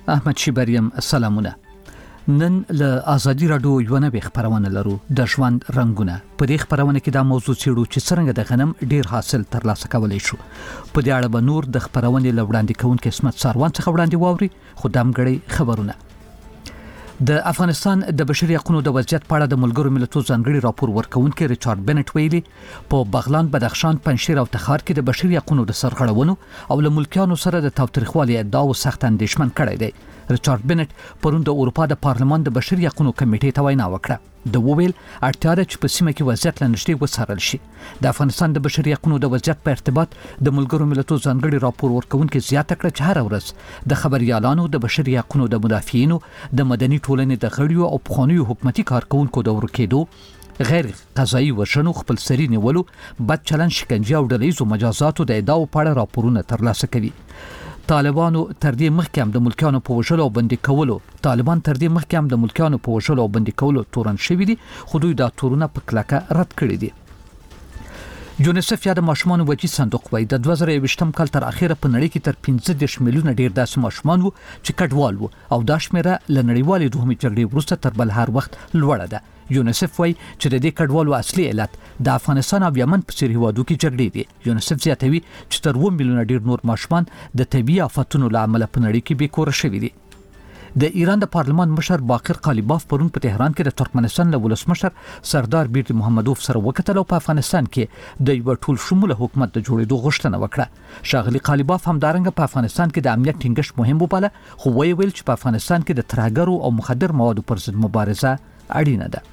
احمد شیبریم سلامونه. نن له ازادي رادیو یو نه خبرونه لرو د ژوند رنگونه. په دې خبرونه کې دا موضوع چیرو چې څنګه د غنم ډیر حاصل ترلاسه کولای شو. په دې اړه به نور د خبرونه لوړاندې کوونکې اسمت ساروان څخه وړاندې واوري. خو دامګړی خبرونه. د افغانستان د بشري حقوقو د وضعیت په اړه د ملګرو ملتونو ځانګړي راپور ورکونکي ریچارډ بنټ ویلي په بغلان، بدخشان، پنجشیر او تخار کې د بشري حقوقو د سرغړونو او له ملکیانو سره د تاوتریخوالي ادعاو سخت اندېښمن کړی دی. ریچارډ بنټ پرون د اروپا د پارلمان د بشري حقوقو کمیټې ته وینا وکړه. د وویل اړتیا ده چې په سیمه کې وضعیت لنډشتي وڅارل شي. د افغانستان د بشري حقوقو د وضعیت په ارتباط د ملګرو ملتونو ځانګړي راپور ورکونکي زیاته کړه چې هر ورځ د خبريالانو، د بشري حقوقو د مدافعینو، د مدني ټولنې د غړیو او پخوانیو حکومتي کارکونکو د ورکېدو، غیر قضایي وژنو، خپل سري نیولو، بد چلند، شکنجه او ډلهیزو مجازاتو د ادعاو په اړه راپورونه ترلاسه کوي. طالبان تر دې مخکې هم د ملکیانو په وژلو او بندي کولو تورن شوی دي، خو دوی دا تورونه په کلکه رد کړی دي. یونیسف یا د ماشومان وجې صندوق وایي د 2020م کال تر اخره په نړۍ کې تر 15 میلیونه ډیر داسې ماشومان وو چې کډوال وو او دا شمیره له نړیوالې دوهمې جګړې وروسته تر بل هر وخت لوړه ده. یونیسف وایي چې د دې کډوالو اصلي علت د افغانستان او یمن په څیر هیوادو کې جګړې دي. یونیسف زیاتوي چې تر 2 میلیونه ډیر نور ماشومان د طبيعي آفتونو له امله په نړۍ کې بیکوره شوي دي. د ایران د پارلمان مشر باقر قالیباف پرون په تهران کې د ترکمنستان له ولسمشر سردار بیرتی محمدوف سره وکتل او په افغانستان کې د یو ټول شموله حکومت د جوړېدو غوښتنه وکړه. شاغلي قالیباف هم دارنګه په افغانستان کې د امنیت ټینګښت مهم وباله، خو ویل چې په افغانستان کې د ترهګرو او مخدر موادو پر ضد مبارزه اړینه ده.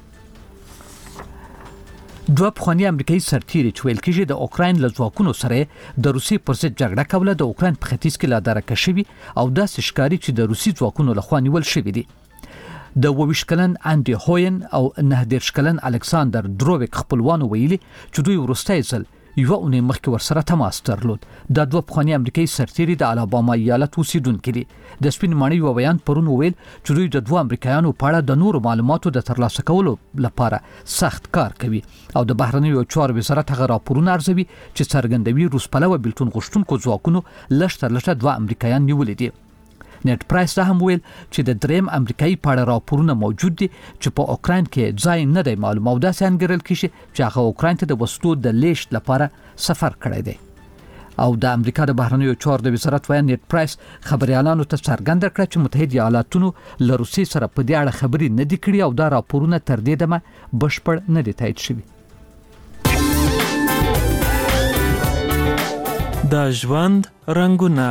دوه پخوانی امریکایي سرتیري چې ویل کېږي د اوکراین له ځواکونو سره د روسي پر ضد جګړه کوله د اوکراین په ختیځ کې لا درکه شوي او داسې ښکاري چې د روسي ځواکونو لخوا نیول شوي دي. د 22 کلن انډي هوین او 19 کلن الکساندر دروویک خپلوانو ویلي چې دوی وروستی ځل یو اونۍ مخکې ورسره تماس درلود. دا دوه پخوانی امریکایي سرتیري د الاباما ایالت اوسیدونکي دي. د سپین ماڼۍ یو بیان پرون ویل چې دوی د دوه امریکایانو په اړه د نورو معلوماتو د ترلاسه کولو لپاره سخت کار کوي او د بهرنیو چارو وزارت هغه راپورونه ارزوي چې څرګندوي روس پلوه بلتون غوښتونکو ځواکونو لږ دوه امریکایان نیولي دي. نت پرایس دا هم ویل چې د دریم امریکایي په اړه راپورونه موجود دي چې په اوکراین کې ځای نه دی معلوم او داسې انګیرل کیږي چې هغه اوکراین ته د وسلو د لیږد لپاره سفر کړی دی. او د امریکا د بهرنیو چارو د وزارت وایي نت پرایس خبريالانو ته څرګنده کړه چې متحده ایالاتونو له روسیې سره په دې اړه خبرې نه دي کړې او دا راپورونه تر دې دمه بشپړ نه دي تایید شوي. د ژوند رنگونه.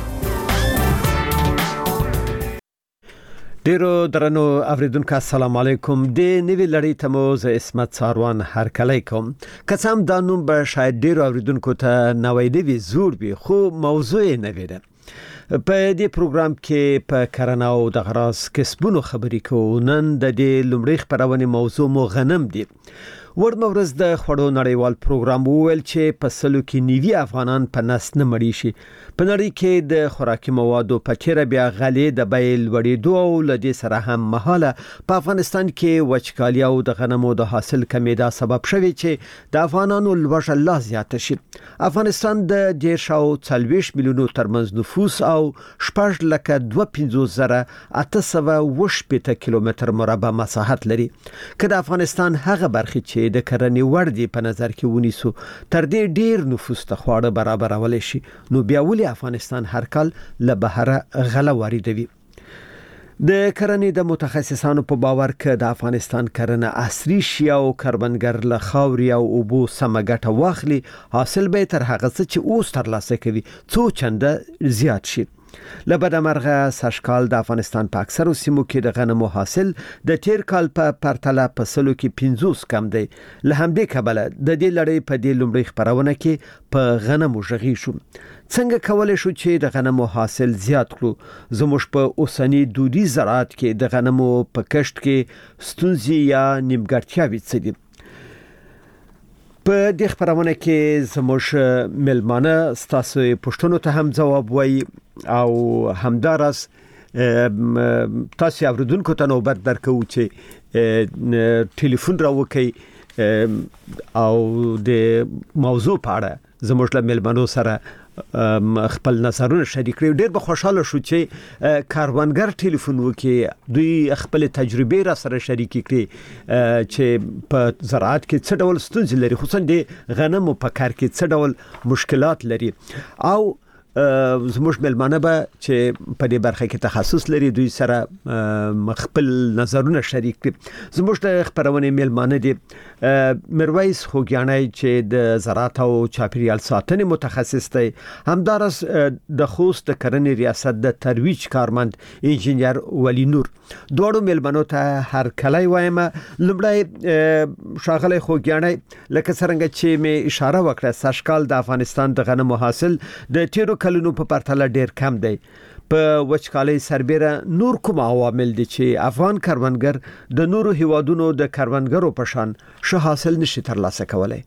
ډیرو درنو اوریدونکو السلام علیکم. د نوی لړۍ ته مو زه اسمت ساروان هرکلی کوم. قسم دا نوم به شاید ډیرو اوریدونکو ته نوی دی زوړ وي خو موضوع یې نوی ده. په دې پروګرام کې په کرنه او د غراس کسبونو خبرې کوو. نن د دې لومړی خبرونه موضوع مو غنم دی. ورمورز د خړو نړیوال پروګرام وویل چې په سلو کې نیوي افغانان په نس نه مړی شي. په نړۍ کې د خوراکي موادو په چیرې بیا غلې د بیل وړېدو او لدې سره هم مهاله په افغانستان کې وچکالي او د غنمو د حاصل کمی دا سبب شوی چې د افغانانو لوږه لا زیاته شي. افغانستان د 140 میلیونو ترمنځ نفوس او 6,250,880 کیلومتر مربع مساحت لري. که د افغانستان هغه برخه چې د کرنې وړ دی په نظر کې ونیسو تر دې ډیر نفوس ته خواړه برابرول شي، نو بیا ولې افغانستان هر کال له بهره غله واردوي؟ د کرنې د متخصصانو په باور کې د افغانستان کرنه عصري شي او کروندګر له خاورې او اوبو سمه ګټه واخلي، حاصل به تر هغه څه چې اوس ترلاسه کوي څو چنده زیات شي. لبدا مرغه سشکال د افغانستان په اکثرو سیمو کې د غنمو حاصل د تیر کال په پرتله په سلو کې 50 کم دی. له همدې کبله د دې لړۍ په دې لومړی خبرونه کې په غنمو ژغی شو. څنګه کولای شو چې د غنمو حاصل زیات کړو؟ زموږ په اوسنی دودي زراعت کې د غنمو په کښت کې ستونزې یا نیمګړتیاوې څه دي؟ په دې خبرونه کې زموږ ملمانه ستاسو پوښتنو ته هم جواب وایي او همدارس تاسو اوریدونکو ته نوبت درکو چې ټلیفون راوکي او د موضوع په اړه زموږ له ملمنو سره خپل نظرونه شریک کړي. ډېر به خوشاله شو چې کاروانګر ټلیفون وکړي، دوی خپل تجربه را سره شریک کړي چې په زراعت کې څه ډول ستونزې لري، خصوصا د غنمو په کار کې څه ډول مشکلات لري. او زموږ ملمانه به چې په دې برخه کې تخصص لري دوی سره خپل نظرونه شریک کړي. زموږ د خبرونه ملمانه دي مرویس خوګیانی چې د زراعت او چاپیریال ساتنې متخصص دی، همدارس د خوست د کرنې ریاست د ترویج کارمند انجینیر ولی نور. دوړو ملمنو ته هر کله وایم. لمړی شاغله خوګیانی لکه څنګه چې می اشاره وکړه، سږکال د افغانستان د غنمو حاصل د تیرو کلونو په پرتله ډیر کم دی. په وچکالۍ سربېره نور کوم عوامل دي چې افغان کروندګر د نورو هیوادونو د کروندګرو په شان ښه حاصل نشي ترلاسه کولای؟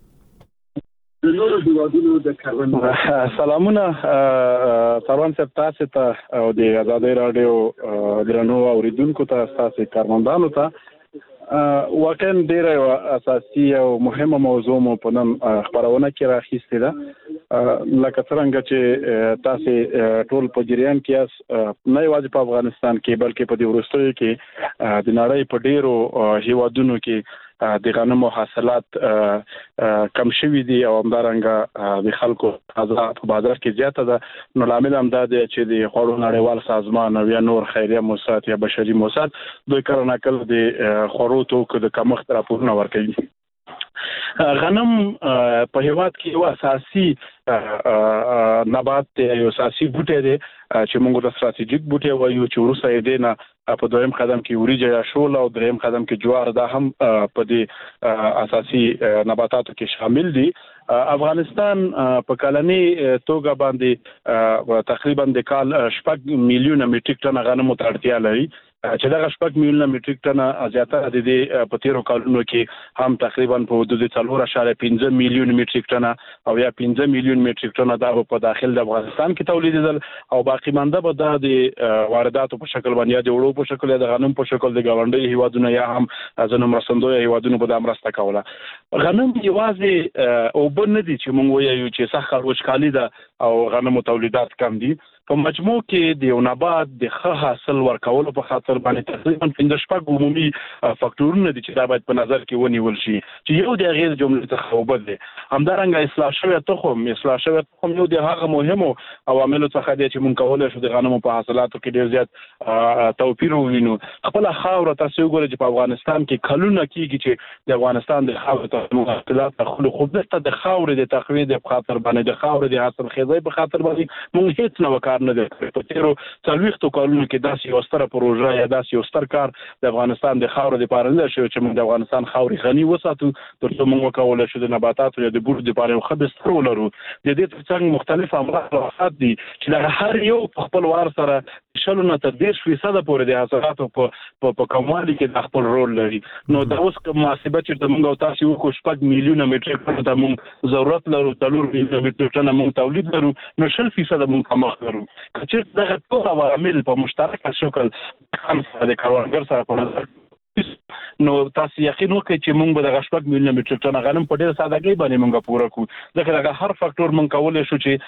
د نورو هیوادونو د کروندګرو سلامونه سروان صاحب تاسو ته او د آزادۍ رادیو درنو اوریدونکو ته، تاسو کارمندانو ته واقعا ډیره اساسي او مهمه موضوع مو په نن خبرونه کې راخیستې ده. لکه څنګه چې تاسو ټول په جریان کې نه یوازې په افغانستان کې بلکې په دې وروستیو کې د نړۍ په ډیرو هیوادونو کې د غنمو حاصلات کم شوي دي او همدارنګه د خلکو تازه په بازار کې زیاته ده. نو لامل هم دا دی چې د خوړو نړیوال سازمان او یا نور خیریه موسسات یا بشري موسسات دوی کله ناکله د خوړو توکو د کمښت راپورونه ورکوي. غنم په هیواد کې یو اساسي نبات دی، یو اساسي بوټی دی چې موږ د ستراتیژیک بوټی وایو، چې وروسته یې دینه په دویم قدم کې وریجه یا شول او دریم قدم کې جوار، دا هم په دې اساسي نباتاتو کې شامل دي. افغانستان په کلنی توګه باندې تقریبا د کال 6 میلیونه میټریک ټن غنمو ته اړتیا لري، چې دا 6 میلیونه میټریک ټن زیاتره د دې په تیرو کلونو کې هم تقریبا په حدود 4.5 میلیون میټریک ټن او یا 15 میلیون میټریک ټن دا په داخل د افغانستان کې تولیدېدل، او باقی مانده به دا د وارداتو په شکل باندې یا د وړو په شکل یا د غنم په شکل د ګاونډي هیوادونو یا هم ځینو مرستندوی هیوادونو په مرسته کوله. غنم یوازې او بل نه دي چې موږ وایو چې سخت وچکالي ده او غنمو تولیدات کم دي. په مجموع کې د یو نبات د ښه حاصل ورکولو په خاطر باندې تقریبا 15 عمومي فاکټورونه دي چې دا باید په نظر کې ونیول شي، چې یو د غیر جملې څخه وبد دي. همدارنګه اصلاح شوی تخم یو د هغه مهمو عواملو څخه دی چې موږ کولای شو د غنمو په حاصلاتو کې ډیر زیات توپیر ووینو. خپل خاور تاسو وګورئ چې په افغانستان کې کلونه کېږي چې د افغانستان د خاور ته مختلف خلق د خاور د تقویه د خاطر باندې د خاور د حاصل خیزۍ په خاطر باندې موږ هیڅ نه وکړ نه دی. په تیرو 40 کلونو کې داسې یو ستر پروژه یا داسې یو ستر کار د افغانستان د خاورو لپاره نه شو چې موږ د افغانستان خاورې غني وساتو ترڅو موږ وکولای شو د نباتاتو یا د بوټو لپاره یو ښه بستر ولرو. د دې ترڅنګ مختلف امراض دي چې د هر یو په خپل وار سره 10% پورې د حاصلاتو په کموالي کې د خپل رول لري. نو دا اوس کوم محاسبه چې موږ او تاسو وکړو 6 میلیونه میټریک ټن ته موږ ضرورت لرو، 3 میلیونه میټریک ټن موږ تولید لرو، نو 0% موږ کمښت لرو. چې دغه ټول عوامل په مشترک شکل هم د کروندګر سره په نظر نو تاسو یقین وکړئ چې موږ به د 6 میلیونه میټریک ټن غنم په ډېر سادهګۍ باندې موږ پوره کړو. ځکه هر فاکټور موږ کولای شو چې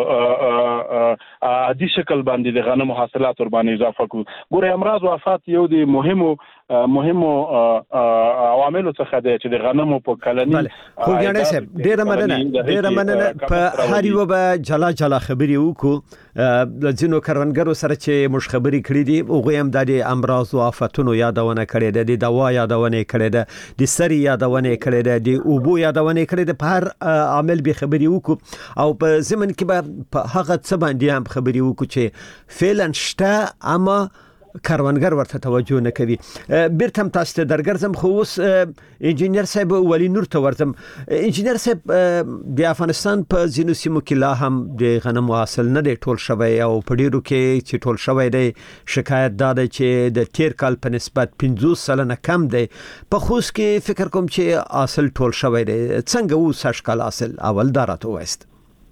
په عادي شکل باندې د غنمو حاصلات ور باندې اضافه کړو. ګوره امراض او آفات یو د مهمو عواملو څخه دی چې د غنمو په کلنی خوګیانی صاحب ډېر مننه په هر یو به جلا خبري وکړو. د ځینو کروندګرو سره چې مش خبري کړې دي او هم د امراض او آفاتونو یادونه کړې ده، د دوا یادونه کړې ده، د سری یادونه کړې ده، د اوبو یادونه کړې ده. په هر عامل به خبري وکړو او په زمن کې به په هغه څه باندې هم خبري وکړو چې فعلا شته اما کروندګر ورته توجه نه کوي. بیرته تاسو ته درګرځم، خو اوس انجینیر صاحب ولی نور ته ورځم. انجینیر صاحب د افغانستان په ځینو سیمو کې لا هم د غنمو حاصل نه دی ټول شوی او په ډیرو کې چې ټول شوی دی شکایت دا ده چې د تیر کال په نسبت 50% کم دی. په خوست کې فکر کوم چې حاصل ټول شوی دی، څنګه وو سږ کال حاصل اول دارته وایست؟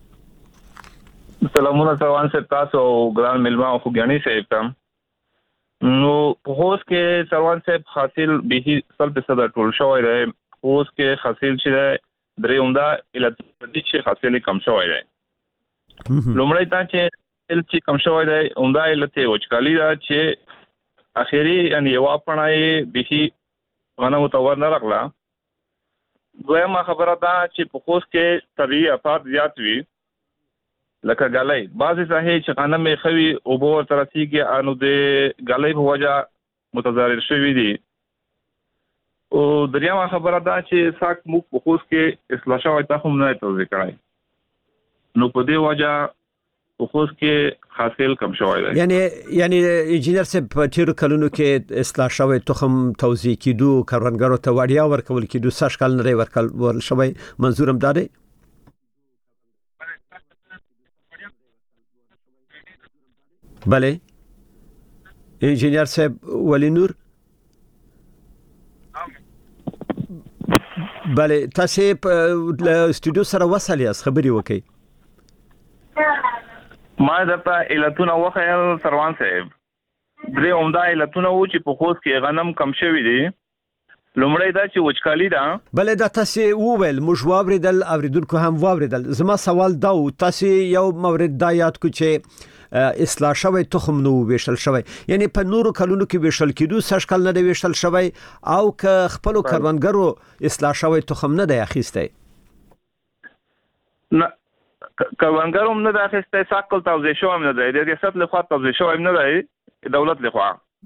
سلامونه سروان صاحب تاسو او ګران ملما او خوګیانی صاحب ته. نو په خوست کې سروان صاحب حاصل به 100% ټول شوی دی. خوست کې حاصل چې درې عمده علت دي چې حاصل کم شوی دی لومړی دا چې کم شوی دی عمده علت یې وچکالي ده چې اخري یعنی یوه پڼه یې بیخي غنمو ته ور نه راغله. دویمه خبره دا چې په خوست کې طبیعي افات زیات وي لکه ګلۍ. بعضې ساحې چې غنم یې ښه وي اوبه ورته رسېږي نو د ګلۍ په وجه متضرر شوي دي. او دریمه خبره دا چې ساک موږ په خوست کې اصلاح شوی تخم نه توزیع کړی نو په دې وجه په خوست کې حاصل کم شوی دی. یعنی انجینر صاحب په تیرو کلونو کې اصلاح شوی تخم توزیع کیدو کروندګرو ته وړیا ورکول کیدو سږ کال نه ورکول شوی منظور هم دا دی. بله انجینر صاحب ولی نور بله تاسو په استودیو سره وصل یاست خبري وکي. ما درته علتونه وخیل سروان صاحب درې عمده علتونه و چې په خوست کې غنم کم شوی دي. لومړی دا چې وچکالي ده. بله دا تاسو وویل موږ واوریدل اوریدونکو هم واوریدل. زما سوال دا و تاسو یو مورد دا یاد کو چې اصلاح شوی تخم نو ویشل شوی یعنی په نورو کلونو کې ویشل کیدو سږ کال نه دی ویشل شوی او که خپل کروندګرو اصلاح شوی تخم نه دی اخیسته نه کروندګرو نه دی اخیسته ساکل توزیع شوی نه دی د ریاست لخوا توزیع شوی نه دی دولت لخوا.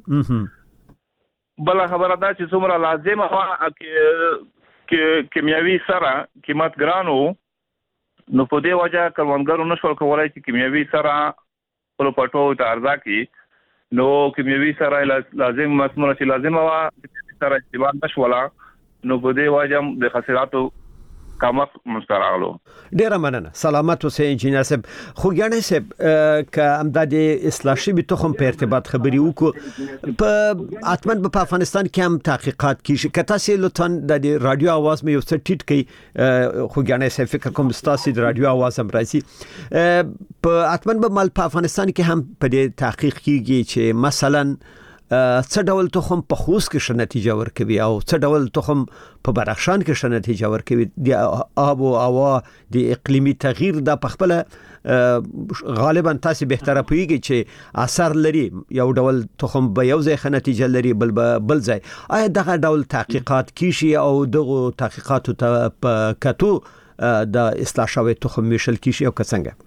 بل خبره دا چې څومره لازمه وه کې کیمیاوي سره قیمت ګرانو نو په دې وجه کروندګرو نشول کولای چې کیمیاوي سره خپل پټو ته ارزا کی نو کیمیاوي سره لازم مسموره چې لازمه وا سره استعمال نشولا نو په دې وجه د خساراتو کمک مستراغلو. ډیره مننه سلامت اوسئ انجینر صاحب. خو ګڼه صاحب ک امداد اصلاح شوی تخم په ارتباط خبري وکړو په اتمن په افغانستان کې هم تحقیقات کیږي کته سي لوتن د رادیو आवाज مې یو څه ټیټ کی خو ګڼه صاحب فکر کوم ستاسو د رادیو आवाज هم راځي په اتمن په مال په افغانستان کې هم په دې تحقیق کیږي چې مثلا څه ډول تخم په خوست کې ښه نتیجه ورکوي او څه ډول تخم په بدخشان کې ښه نتیجه ورکوي. د آب او هوا د اقلیمي تغییر د پخپل غالبا تاسو بهتره پوهیږئ چې اثر لري یو ډول تخم به یو ځای ښه نتیجه لري بل ځای. آیا دغه ډول تحقیقات کیږي او دغه تحقیقاتو ته په کتو د اصلاح شوی تخم ویشل کیږي او څنګه؟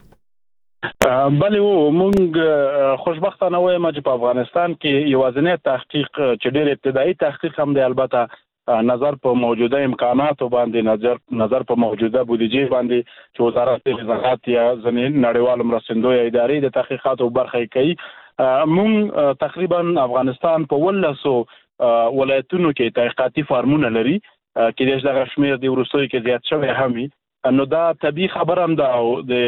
بله مونږ خوشبختانه وایم چې په افغانستان کې یوازینی تحقیق چې ډېر ابتدایي تحقیق هم دی البته نظر په موجوده امکاناتو باندې نظر په موجوده بودیجې باندې چې وزارت زراعت یا ځینې نړیوال مرستندوی ادارې د تحقیقاتو برخه کوي. مونږ تقریبا افغانستان په 1200 ولایتونو کې تحقیقاتي فارمونه لري کې دغه شمیر د وروستیو کې زیات شوی هم نو دا طبيعي خبر هم دا او د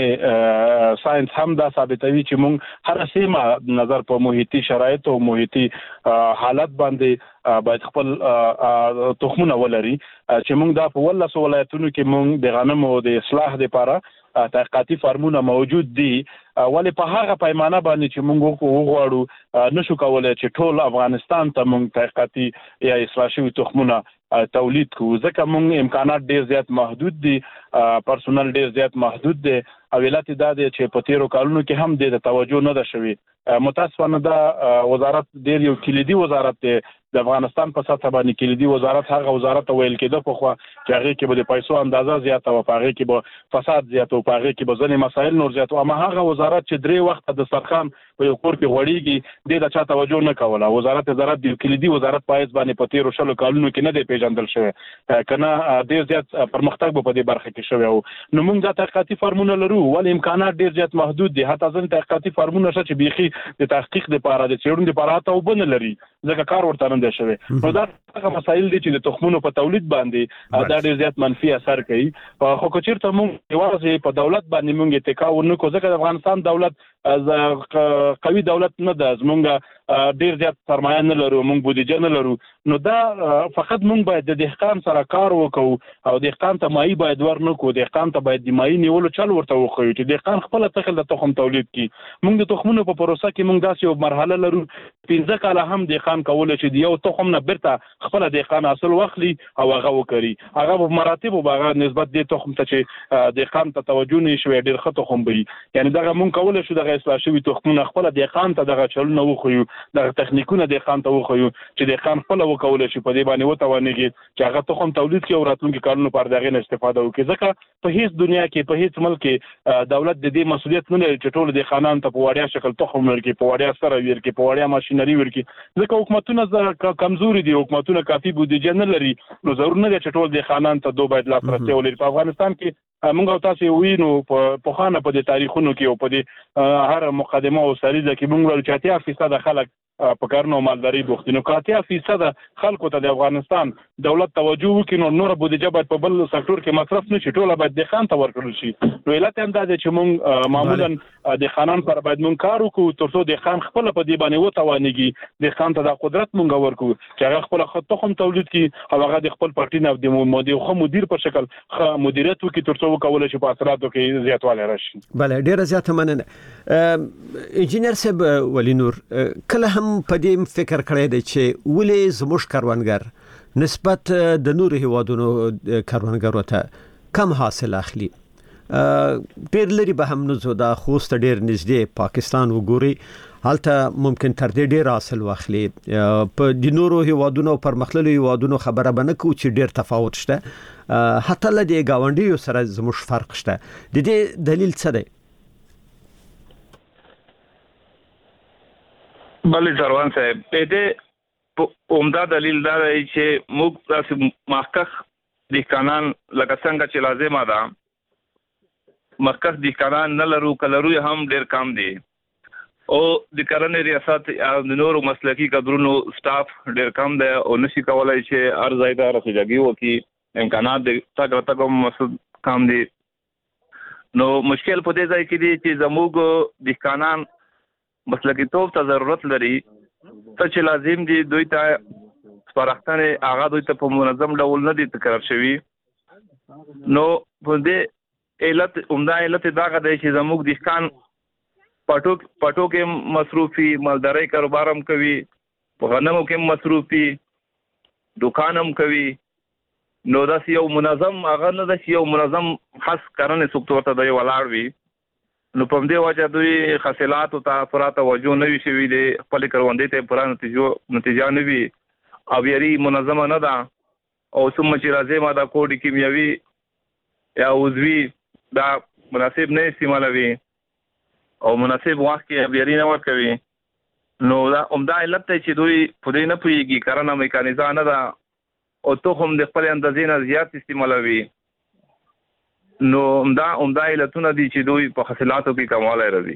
کرنې ساينس هم دا ثابتوي چې مونږ هر سیمه نظر په محیطي شرایط او محیطي حالت باندې باید خپل تخمونه ولري چې مونږ دا په 1200 ولایتونو کې مونږ د غنمو د اصلاح لپاره تحقیقاتي فارمونه موجود دي. ولی په هغه پیمانه باندې چې موږ وغواړو نشو کولای چې ټول افغانستان ته موږ تحقیقاتي یا اصلاح شوي تخمونه تولید کوو ځکه موږ امکانات ډیر زیات محدود دي پرسونل ډیر زیات محدود دي او علت دا دی چې په تیرو کالونو کې هم د توجه نه ده شوی. متاسفانه دا وزارت ډیر یو کلیدي وزارت دی د افغانستان په سطح باندې کلیدي وزارت هغه وزارت ویل کېده په خو چې هغه کې به د پیسو اندازه زیاته او هغه کې به فساد زیات او هغه کې به ځنې مسایل نور زیات او هغه وزارت چې درې وخت د سرخان په یو کور کې وړيږي د چا توجه نه کوله. وزارت زراعت د کلیدي وزارت پایز باندې په تیرو شلو کالونو کې نه دی پیژندل شوی کنه ډیر زیات پرمختګ په دې برخه کې شوی او نو موږ د تحقیقاتي فارمونه لرو ول امکانات ډیر زیات محدود دي حتی ځین تحقیقاتي فارمونه چې بيخي د تحقیق لپاره د چېرون لپاره ته وبنه لري ځکه کار ورته نه دی شوی. نو دا هغه مسایل دي چې د تخمونو په تولید باندې دا ډیر زیات منفي اثر کوي. خو چیرته موږ یوازې په دولت باندې موږ اتکا ونکو ځکه د افغانستان دولت از قوي دولت نه ده زمونږ ډیر زیات سرمایه نه لرو موږ بودیجه نه لرو نو دا فقط موږ باید د دهقان سره کار وکړو او دهقان ته مایي باید ورنکو دهقان ته باید د مایي نیولو چل ورته وخو چې دهقان خپل تخل د تخم تولید کی موږ د تخمونو په پروسه کې موږ داسې یو مرحله لرو 15 کال هم دهقان کول چې یو تخم نه برته خپل دهقان حاصل واخلي او هغه وکړي هغه په مراتب او هغه نسبت د تخم ته چې دهقان ته توجه نشوي ډیر ښه تخم وي یعنی دغه مونږ کول شو دغه اصلاح شوی تخمونه خپل دهقان ته دغه چلونه وخیو دغه تخنیکونه دهقان ته وخیو چې دهقان خپل وکول شي په دې باندې وتوانېږي چې هغه تخم تولید کوي او راتلونکي کارونو پر دغه استفاده وکړي ځکه په هیڅ دنیا کې په هیڅ ملک کې دولت د دې مسؤلیت نه لري چې ټول دهقانان ته په وړیا شکل تخم ورکړي په وړیا سره ورکړي په وړیا ماشينري ورکړي ځکه حکومتونه کمزوري دي حکومتونه کافي بودیجه نه لري نو ضرور نه دی چې ټول دهقانان ته دوه باید لاسرسي ولري په افغانستان کې موږ تاسو وینو په خانه په د تاریخونو کې او په د هر مقدمه او سریزه کې موږ ول 80% خلک په کارونو مالداري بوخت نو 80% خلکو ته د افغانستان دولت توجه وکړي نو بودیجه باید په بل سکتور کې مصرف نشي ټول باید دهقان ته ورکړل شي نو علت هم دا دی چې موږ معمولا دهقانان پر باید موږ کار وکړو ترڅو دهقان خپل په دې باندې وتوانېږي دهقان ته د قدرت موږ ورکړو چې هغه خپل تخم تولید کړي او هغه د خپل پارټي نه د مدیر په شکل مدیریت وکړي ترڅو وکول شي په اثراتو کې زیاتوالی راشي بله ډیره زیاته مننه انجینر صاحب ولی نور کله هم په دې فکر کړی دی چې ولې زموږ کاروانګر نسبت د نور هیوادونو کاروانګرو ته کم حاصل اخلي ډیر لري به هم نو دا خوست ډیر نږدې پاکستان وګوري حالته ممکن تر دې ډیر حاصل واخلي په د نورو هیوادونو پر مخللو هیوادونو خبره بنه کو چې ډیر تفاوت شته حتی له دې گاونډیو سره زموږ فرق شته د دې دلیل څه دی بلې سروان صاحب دې عمده دلیل دا دی چې موږ تاسو محقق دهقانان لکه څنګه چې لازمه ده محقق دهقانان نه لرو کلرو هم ډیر کم دي او د کرنې ریاست او د نورو مسلکی کادرونو سټاف ډیر کم دی او نشي کولای چې هر ځای ته رسیدګي وکړي امکانات د تاګه مسعود کم دي نو مشکل په دې ځای کې دي چې زموږ دهقانان مسلکی توپ ته ضرورت لري ته چې لازم دي دوی ته سپارښتنه هغه دوی ته په منظم ډول نه دي تکرار شوی نو په دې علت عمده علت دا غوډه چې زموږ دهقان پټو کې مصروفي مالداري کاروبار هم کوي په غنمو کې مصروفي دکان هم کوي نو دا یو منظم هغه نه د یو منظم خاص کرنې سکتور ته دی ولاړ وي نو په دې وجه دوی حاصلات او تاثرات توجه نه وي شوی دي خپل کروندې ته پوره نتیجه نه وي او یاري منظمه نه ده او ثم چې لازمه ده کوډ کیمیاوي یا عضوي دا مناسب نه استعمالوي او مناسب وخت کې یاري نه ورکوي نو دا عمده علت دی چې دوی په دې نه پوهیږي کرنه میکانیزه نه ده او تخم د خپل اندازې نه زیات استعمالوي نو عمده علتونه دي چې دوی په حاصلاتو کې کموالی راځي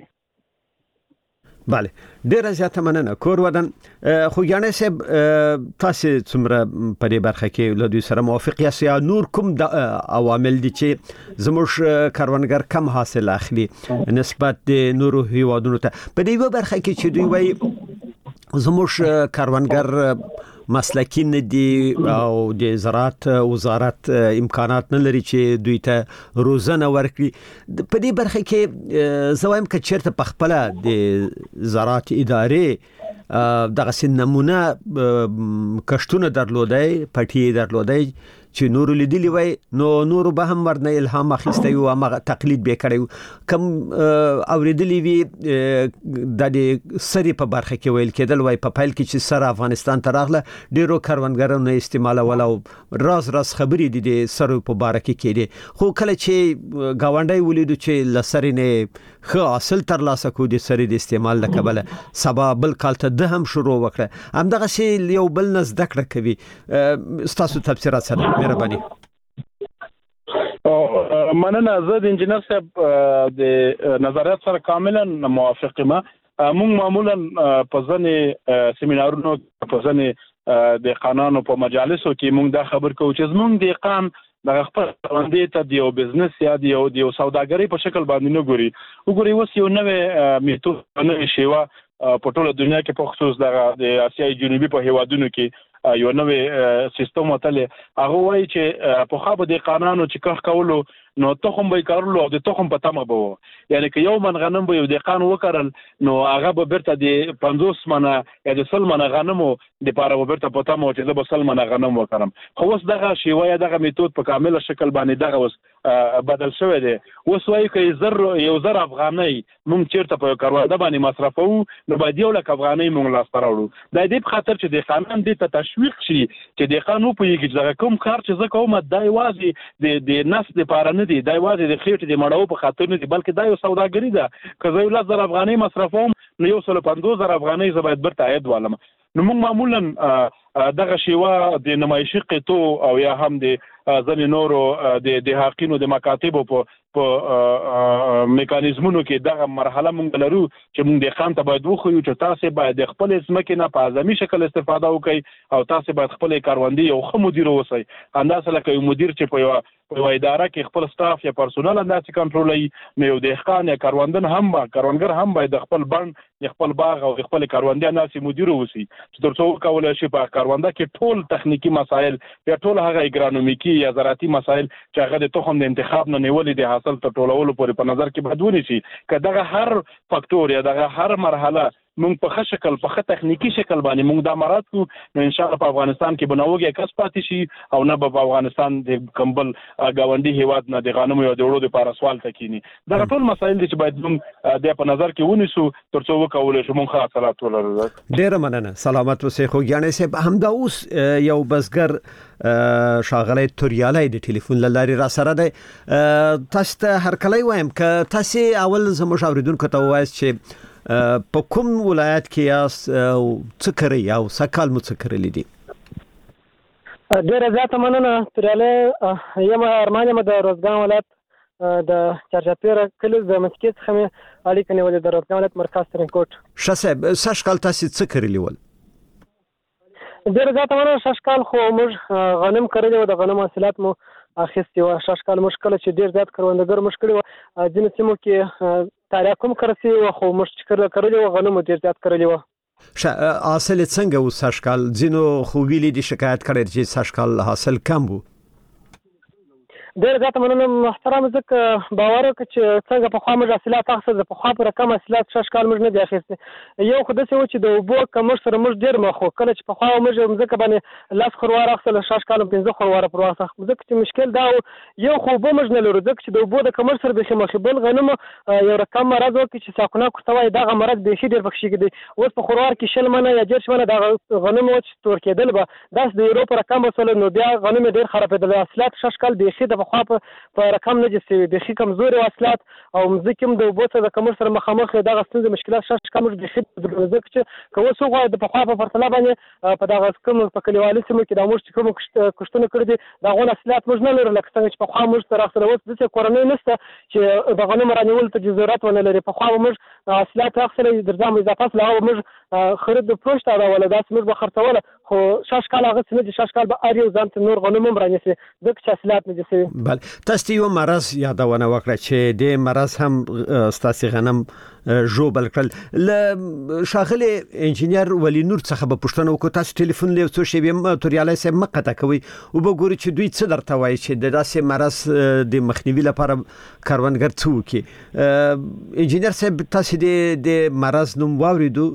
بله ډیره زیاته مننه کور ودان خو یعنی صاحب تاسو څومره په دې برخه کې له دوی سره موافق یاست یا نور کوم عوامل دي چې زموږ کاروانګر کم حاصل اخلي نسبت د نورو هیوادونو ته په دې برخه کې چې دوی وایي زموږ کاروانګر مسلکی نه دي او د زراعت وزارت امکانات نه لري چې دوی ته روزنه ورکړي په دې برخه کې زوایم ک چیرته پخپله د زراعت ادارې دغه سن نمونه کشتونه درلودای پټي درلودای چې نور لیدلی وای نو نور به هم ورنه الهام اخیسته او هغه تقلید به کړو کم اوریدلی وی د سری په برخه کې ویل کېدل وای په فایل کې چې سره افغانستان ته راغله ډیرو کاروانګرانو استعمال ولو راز خبرې دي د سره په برخه کې دي خو کله چې گاونډي ولیدو چې لسرینه خو اصل تر لاسه کو دي سری د استعمال لکبله سبا بل کال ته د هم شروع وکړه هم دغه شی یو بل نس دکړه کوي تاسو تفسیرات سره مهرباني مننه زه د انجینر صاحب د نظریات سره کاملا موافق یم موږ معمولا په ځنې سیمینارونو په ځنې د قانونو په مجالسو کې موږ دا خبر کوو چې زموږ د قانون د خپل باندې ته د یو بزنس یا د یو سوداګرۍ په شکل باندې نه ګوري وګوري اوس یو نوې میتود نوې شیوه په ټوله دنیا کې په خصوص د اسیا جنوبي په هیوادونو کې یو نوې سیستم وتلې هغه وایي چې په خابه د قانونو چې کخ کولو نو تخم به کارلو او د تخم په تمه به یعنی که یو من غنم به یو دقان وکړل نو هغه به برته د 50 منه یا د 100 منه غنمو د پاره به برته په تمه چې د 100 منه غنم وکړم خو اوس دغه شیوه دغه میتود په کامل شکل باندې دغه اوس بدل شوی دی اوس وایي که یو زر افغانۍ مونږ چیرته په کارواده باندې مصرفو نو باید یو لک افغانۍ مونږ لاسته راوړو د دې په خاطر چې د قانون د تشویق شي چې د قانون په یوه کې دغه کوم کار چې زه کوم د یوازې د نفس لپاره نه دی دا یوازې د خېټې د مړاو په خاطر نه دی بلکې دا یو سوداګري ده که زه 10,000 افغانۍ مصرفوم نو 150,000 افغانۍ زه باید برته عاید والم نو موږ معمولا دغه شیوه د نمایشي قطو او یا هم د ځنې نورو د حقینو د مکاتبو په میکانیزمونو کې دغه مرحله مونږ لرو چې مونږ د خان ته باید وخویو چې تاسو باید د خپل ځمکې نه په اعظمي شکل استفاده وکړئ او تاسو باید خپل کاروندي یو ښه مدیر اوسئ انداسه لکه یو مدیر چې په یو اداره کې خپل سټاف یا پرسونل انداسه کنټرولوي نو یو دهقان یا کاروندګر هم باید خپل بڼ خپل باغ او خپل کاروندي انداسه مدیر اوسي چې ترڅو کولای شي په کارونده کې ټول تخنیکی مسایل یا ټول هغه اګرانومیکي یا زراعتي مسایل چې هغه د تخم د انتخاب نه نیولې د حاصل تر ټولولو پورې په نظر کې باید ونیسي که دغه هر فاکتور یا دغه هر مرحله مونږ په ښه شکل په ښه تخنیکی شکل باندې مونږ دا مراد کو نو ان شاء الله په افغانستان کې بنوږي کس پاتې شي او نه په افغانستان د کمبل گاونډي هیواد نه د غنمو یا د وړو لپاره سوال تکینی دا ټول مسایل دي چې باید مونږ د په نظر کې ونیسو ترڅو وکولای شو مونږ حاصلات ولرو. ډیر مننه سلامت اوسئ خو ګیانې صاحب همدا اوس یو بزګر شاغلی توریالی د ټلیفون لاري را سره دی تاسو ته هر کله وایم ک تاسو اول زموږ اوریدونکو ته وایي چې په کوم ولایت کې یاست څه کوي او سکهال مو څه کړی دي؟ ډیره زیاته مننه توریالی یم ارمان یم د روزګان ولایت د چارچاپیره کلي د مسکي څخه مې اړیکه نیولې د روزګان ولایت مرکز ترینکوټ. ښه صاحب سږکال تاسو څه کړی ول؟ ډیره زیاته مننه سږکال خو موږ غنم کړی و د غنم حاصلات مو اخیستي و سږکال موږ کله چې ډیر زیات کروندګر موږ کړی و ځینې سیمو کې تاریخ کوم کرسي و خو موږ کړی و غنم ډیر زیات کړی و. حاصل څنګه و سږکال؟ ځینو خو ویلي دي شکایت کړی چې سږکال حاصل کم و. ډیر زیاته مننه محترم ځکه باور وکړه چې څنګه په خوا موږ حاصلات اخیستل د په خوا پر کم حاصلات سږکال موږ نه دي اخیستي یو خو داسې و چې د اوبو کمښت سره موږ ډیر مخ کله چې په خوا موږ ځکه باندې 10 خروار اخیستل سږکال 15 خروار پر واسه ځکه چې مشکل دا یو خو اوبو موږ نه لرو ځکه چې د اوبو د کمښت سره به مخ بل غنم یو رقم مرز وکړي چې ساکونه کوټوي دغه مرز به شي ډیر پکې کېدی اوس په خروار کې شل منه یا ډیر شمنه د غنم او تور کېدل به داس د یورو پر رقم وصل نو بیا غنم ډیر خرابېدل حاصلات سږکال به شي د خوا په رقم نه جسي د خې کمزوري واصلات او مزکم د وبو ته د کمر سره مخامخ دغه ستونزې مشکلات شش کمر د خې د ځکه چې کوم څو غواړي د په خوا په پرتله باندې په دغه کوم په کلیوالي سیمو کې د موږ کوم کښتونه کړی دي دا غو اصلات موږ نه لرو لکه څنګه چې په خوا موږ سره سره وځي چې کورنۍ نشته چې د غنم رانیول ته ضرورت ونه لري په خوا موږ اصلات اخلي درځم اضافه لا موږ خرید د پروشت دا ولا داس موږ به خرڅول خو شش کال هغه څه نه شش کال به اړ یو ځان ته نور غنم هم رانیسي د چې اصلات نه جسي. بل تاسو یو مرز یادونه وکړه چې د مرز هم ستاسو غنم جوبل کړل ل شاغله انجنیر ولی نور څخه په پښتنه وکړه تاسو ټلیفون له څو شی بیم توریالی سم مقته کوي او وګوري چې دوی څه درته وایي چې د داسې مرز د مخنیوي لپاره کاروانګر څو کې انجنیر صاحب تاسو د مرز نوم واوریدو؟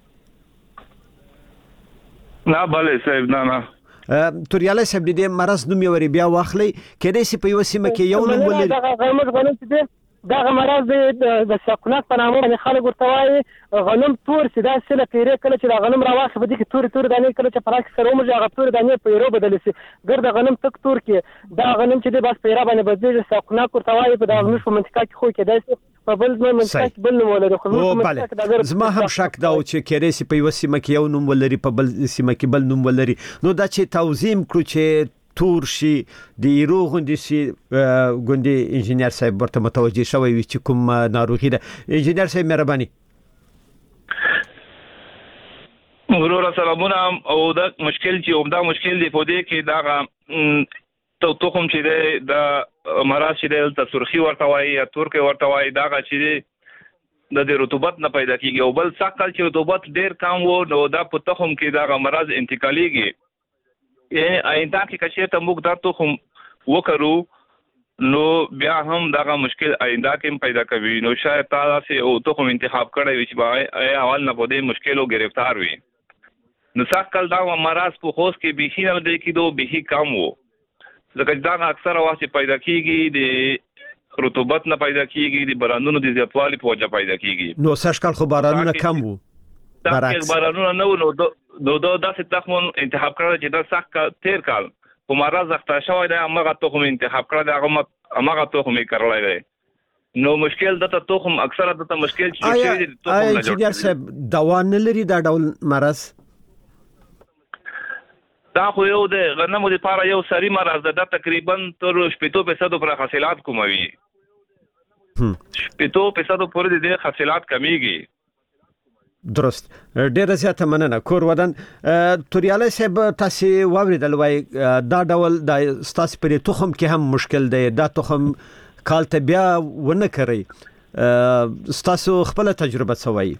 نه بله صاحب نه توریالی صاحب د مرز نوم یې وري بیا واخلي کېدای شي په یو سیمه کې یو نوم ولري دغه مرز د ساکونات په نامه باندې خلک ورته وایي غنم تور سي دا سله پیری کله چې د غنم راواخه بده کې تور دانې کله چې پراک سره موږ هغه تور دانې په یورو بدل سي ګرد غنم تک تور کې دا غنم چې د بس پیرا باندې بدل ساکونات ورته وایي په دغه په منطقه کې خو کې دا په بل منطقه بل نوم ولري خو بله زما هم شک دا چې کېدای سي په یو سیمه کې یو نوم ولري په بل سیمه کې بل نوم ولري نو دا چې توزیم کړو چې تور شي د ایرو غوندي سي غوندي انجنیر صاحب ورته متوجي شوی وي چې کوم ناروغي ده. انجنیر صاحب مهرباني. ورور سلامونه او دا مشکل چې عمده مشکل دی په دې کې دا توخم چې د مراد چې د سرخي ورته وایي یا ترکي ورته وایي دا چې د رطوبت نه پیدا کیږي او بل څکل چې رطوبت ډیر کم وو نو دا په توخم کې دا مرز انتقالیږي یعنی آینده کې کچې ته موږ دا تخم وکړو نو بیا هم دا مشکل آینده کې پیدا کوي. نو شاید تاسو او تخم انتخاب کړی وي چې به اول نه په دې مشکلو گرفتار وي. نو څنګه کل دا مرض په خوست کې بيخي نه دی کېدو بيخي کم وو ځکه دا اکثره وخت پیدا کیږي د رطوبت نه پیدا کیږي د بارانونو د زیاتوالي په وجه پیدا کیږي. نو سږکال خو بارانونه کم وو برعکس بارانونه نو داسې تخم انتخاب کړل چې دا سخت تیر کال په مرض اخته شوی دی هغه تخم انتخاب کړل دی هغه تخم یې کړلی دی. نو مشکل دته تخم اکثره دته مشکل چې آیا انجینیر صاحب دوا نه لري دا ډول مرض؟ دا خو یو د غنمو لپاره یو سری مرض ده تقریبا تر 80% پر حاصلات کوموي. 80% پورې د حاصلات کمیږي. درست ډیره زیاته مننه. کور ودان توریاله صاحب تاسو واوریدل وای دا ډول د ستاسو پر تخم کې هم مشکل دی دا تخم کال ته بیا ونه کوي ستاسو خپل تجربه سوي؟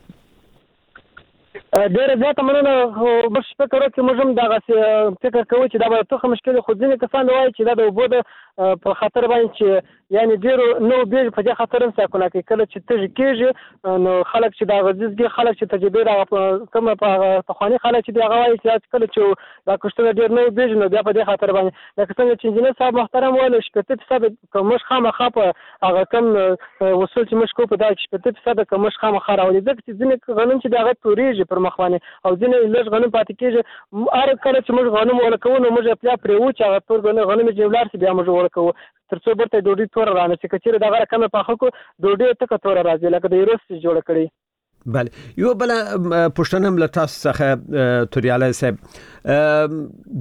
ډیره زیاته مننه. بس فکر کوم چې موږ دا فکر کوو چې دا به تخم مشکل خو ځینې کسان وایي چې دا د اوبو د په خاطر باندې چې یعنی ډیرو نو بیج په دې خاطر هم ساکونه کوي کله چې تج کېږي نو خلک چې دا غزيزګي خلک چې تجربه را کوم په خواني خلک چې دا غواړي چې کله چې دا کوشته ډیر نو بیج نو بیا په دې خاطر باندې لکه څنګه چې انجینر صاحب محترم ویل 80% کومش خامخا په هغه کم وصول چې مشکو په دا 80% کومش خامخا راولي ځکه چې ځینې غنم چې دا توريږي پر مخوانه او ځینې لږ غنم پاتې کېږي هر کله چې موږ غنم ولکو نو موږ بیا پرېو چې هغه تور غنم جوړار سي بیا موږ ولکو ترڅو برته ډوډۍ تور رانه چې کچېره دغه کمه پاخه کو ډوډۍ ته کتور راځي لکه د ایروس جوړ کړي. بله یو بل پښتنه هم لتاس څخه توریاله صاحب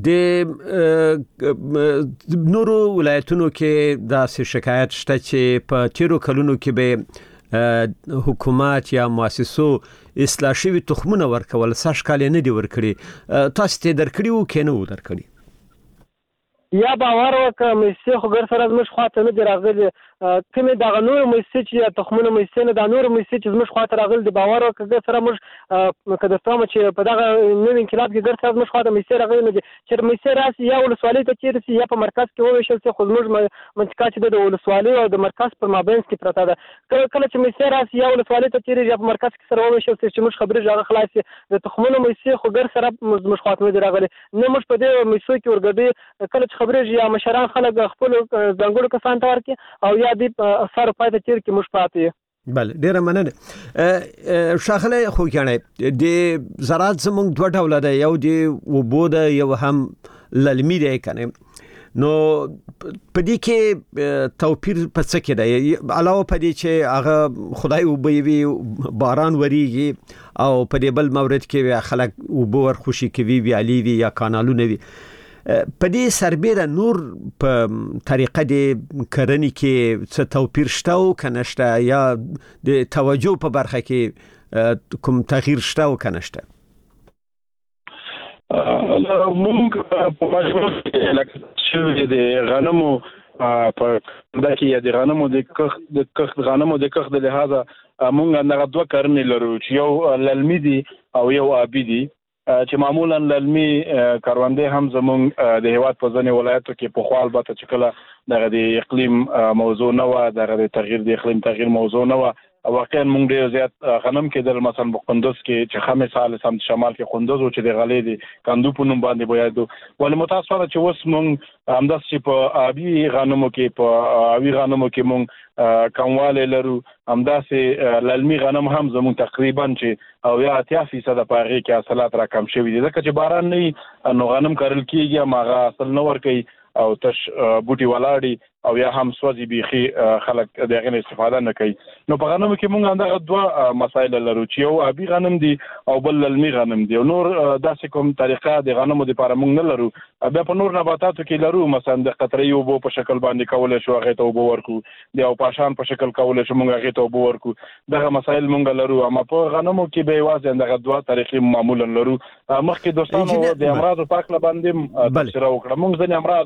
د نورو ولایتونو کې داسې شکایت شته چې په تیرو کلونو کې به حکومت یا مؤسسو اصلاح شوی تخمونه ورکول سږکال نه دی ورکړي تاسو ته درکړي وو کې نه و درکړي یا باور وکړه مې خو ګر سره مش خاطر نه راغلي کومه دا نور مې چې تخمونه مې نه دا نور مې چې مش خاطر راغلي د باور وکړه سره مش کده تاسو چې په دغه نو انقلاب کې ګر سره مش خاطر مې راغلي نه چې مې راسي یا ولسوالۍ ته چیرې یا په مرکز کې وویشل چې خو موږ منطقه چې د ولسوالۍ او د مرکز پر مابین کې پراته ده کله چې مې راسي یا ولسوالۍ ته چیرې یا په مرکز کې سره وویشل چې موږ خبرې ځای خلاص د تخمونه مې خو ګر سره مش خاطر راغلي نه مش په دې مې کې ورګډي کله خبرې یا مشران خلک خپل ځنګړو کسان ته ورکي او یا د اثر پاتې تیر کې مش پاتې. بله ډیره مننه. شاخله خو کنه د زراعت زمونږ دوه ډول ده یو د وبوده یو هم للمی دی کنه نو په دې کې توپیر په څه کې دی علاوه په دې چې هغه خدای وبوي باران وریږي او په دې بل مورد کې خلک وبور خوشي کوي وی علي وی یا کانالونه وی په دې سربېره نور په طریقه د کرنې کې څه توپیر شته او کنهشته یا د توجه په برخه کې کوم تغییر شته او کنهشته؟ موږ په مجموع کې لکه چې د غنمو په دا کې د غنمو د کښت غنمو د کښت د لحاظه موږ نه دوه کرنې لرو چې یو للمي دي او یو آبي دي چې معمولا للمي کاروندې هم زموږ د هیواد په ځینې ولایتو کې په خپل البته چې کله دغه د اقلیم موضوع نه و دغه د تغییر د اقلیم تغییر موضوع نه و واقعا موږ ډیر زیات غنم کې د مثلا په قندوز کې چې خامې سال سم شمال کې قندوز او چې د غلې د کندو په نوم باندې بویادو ول متاسفانه چې اوس موږ همداس چې په آبي غنمو کې موږ کمواله لرو همداسې للمي غنم هم زموږ تقریبا چې او یا 80% په هغه کې حاصلات را کم شوي دي ځکه چې باران نه نو غنم کرل کیږي ماغه اصل نه ور کوي او تش بوټي ولاړی او یا هم سوځي بيخي خلک دغه استفاده نه کوي نو په غنمو کې موږ اندغه دوه مسایل لرو چې یو ابي غنم دي او بل للمي غنم دي نور داسې کوم طریقه د غنمو لپاره موږ نه لرو بیا په نور نباتاتو کې لرو مثلا د قطرې وبو په شکل باندې کولای شو هغه ته وبو ورکو دی او پاشان په شکل کولای شو موږ هغه ته وبو ورکو دغه مسایل موږ لرو اما په غنمو کې به واځي اندغه دوه طریقې معمولا لرو مخکې دوستانو د امراض په اړه باندې تفسیر وکړه موږ ځنې امراض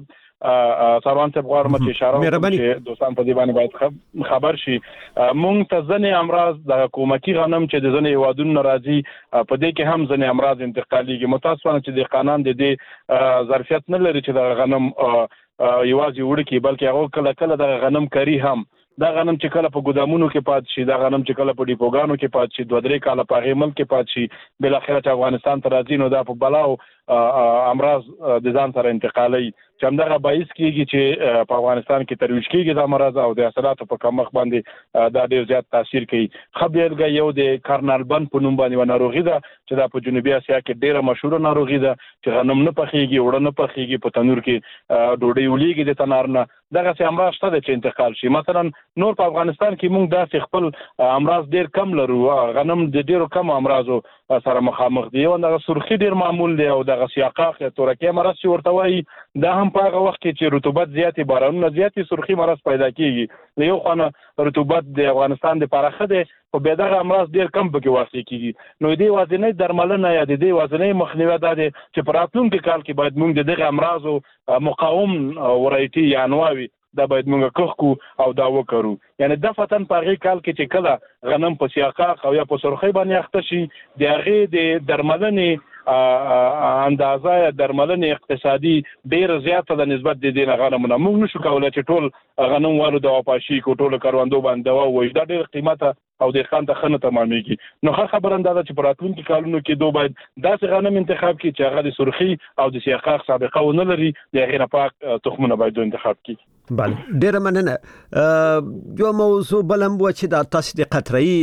سروان ته غواړم چې اشاره وکړم چې دوستان په دې باندې باید خبر شي. مونږ ته ځنې امراض د حکومتي غنم چې د ځنې هیوادونو راځي په دې کې هم ځنې امراض انتقاليږي. متاسفانه چې د قانون د دې ظرفیت نه لري چې د غنم یوازې وړي بلکې هغه کله کله د غنم کری هم دا غنم چې کله په ګودامونو کې پات شي دا غنم چې کله په ډیپوګانو کې پات شي 2-3 کاله په هغه ملک کې پات شي بل اخر چې افغانستان ته راځي نو دا په بلاو امراض د ځان سره انتقالي چې همدغه باعث کیږي چې په افغانستان کې ترویج کیږي د امراض او د حاصلاتو په کمښت باندې دا ډیر زیات تاثیر کوي. خبرګه یو د کارنال بن په نوم باندې ناروغي ده چې دا په جنوبي اسیا کې ډیره مشهور ناروغي ده چې غنم نه پخېږي وړه نه پخېږي په تنور کې ډوډۍ ولېږي د تنار نه دغه څه امراض شته چې انتقال شي. مثلا نور په افغانستان کې موږ داسې خپل امراض ډیر کم لرو غنم د ډیرو کم امراضو سره مخامخ دي او دغه سرخي ډیر معمول دی او دغه سیاقاق تورکه مرض چې ورته وایي دا هم په هغه وخت کې چې رطوبت زیاتې بارانونه زیاتې سرخي مرض پیدا کیږي. یو خانه رطوبت د افغانستان د پراخه دی او به دغه امراض ډیر کم پکې واقع کیږي. نو دې وازنې درملنه یا دې وازنې مخنیوي دا دي چې په راتلونکي کال کې باید موږ دغه امراضو مقاوم ورایتي یا انواوي دا باید موږ کوخو او دا وکړو. یعنی د فتن په هغه کال کې چې کله غنم په سیاقاق او یا په سرخی باندې اخته شي د هغه د درملنې اندازه درملنې اقتصادي ډیر زیاته د نسبت د دې غنمونو موږ نشو کولای چې ټول غنم والو د واپاشي کو ټول کاروندو باندې دوا وایي دا ډیر قیمته او د خان ته خنه تمامېږي. نو خبر اندازه چې پراتونکو کالونو کې دوه باید داسې غنم انتخاب کړي چې هغه د سرخي او د سیاقاق سابقه ونه لري د غیر پاک تخمونه باید انتخاب کړي. بله ډیر مننه. یو موضوع بلم و چې د تاسو د قطري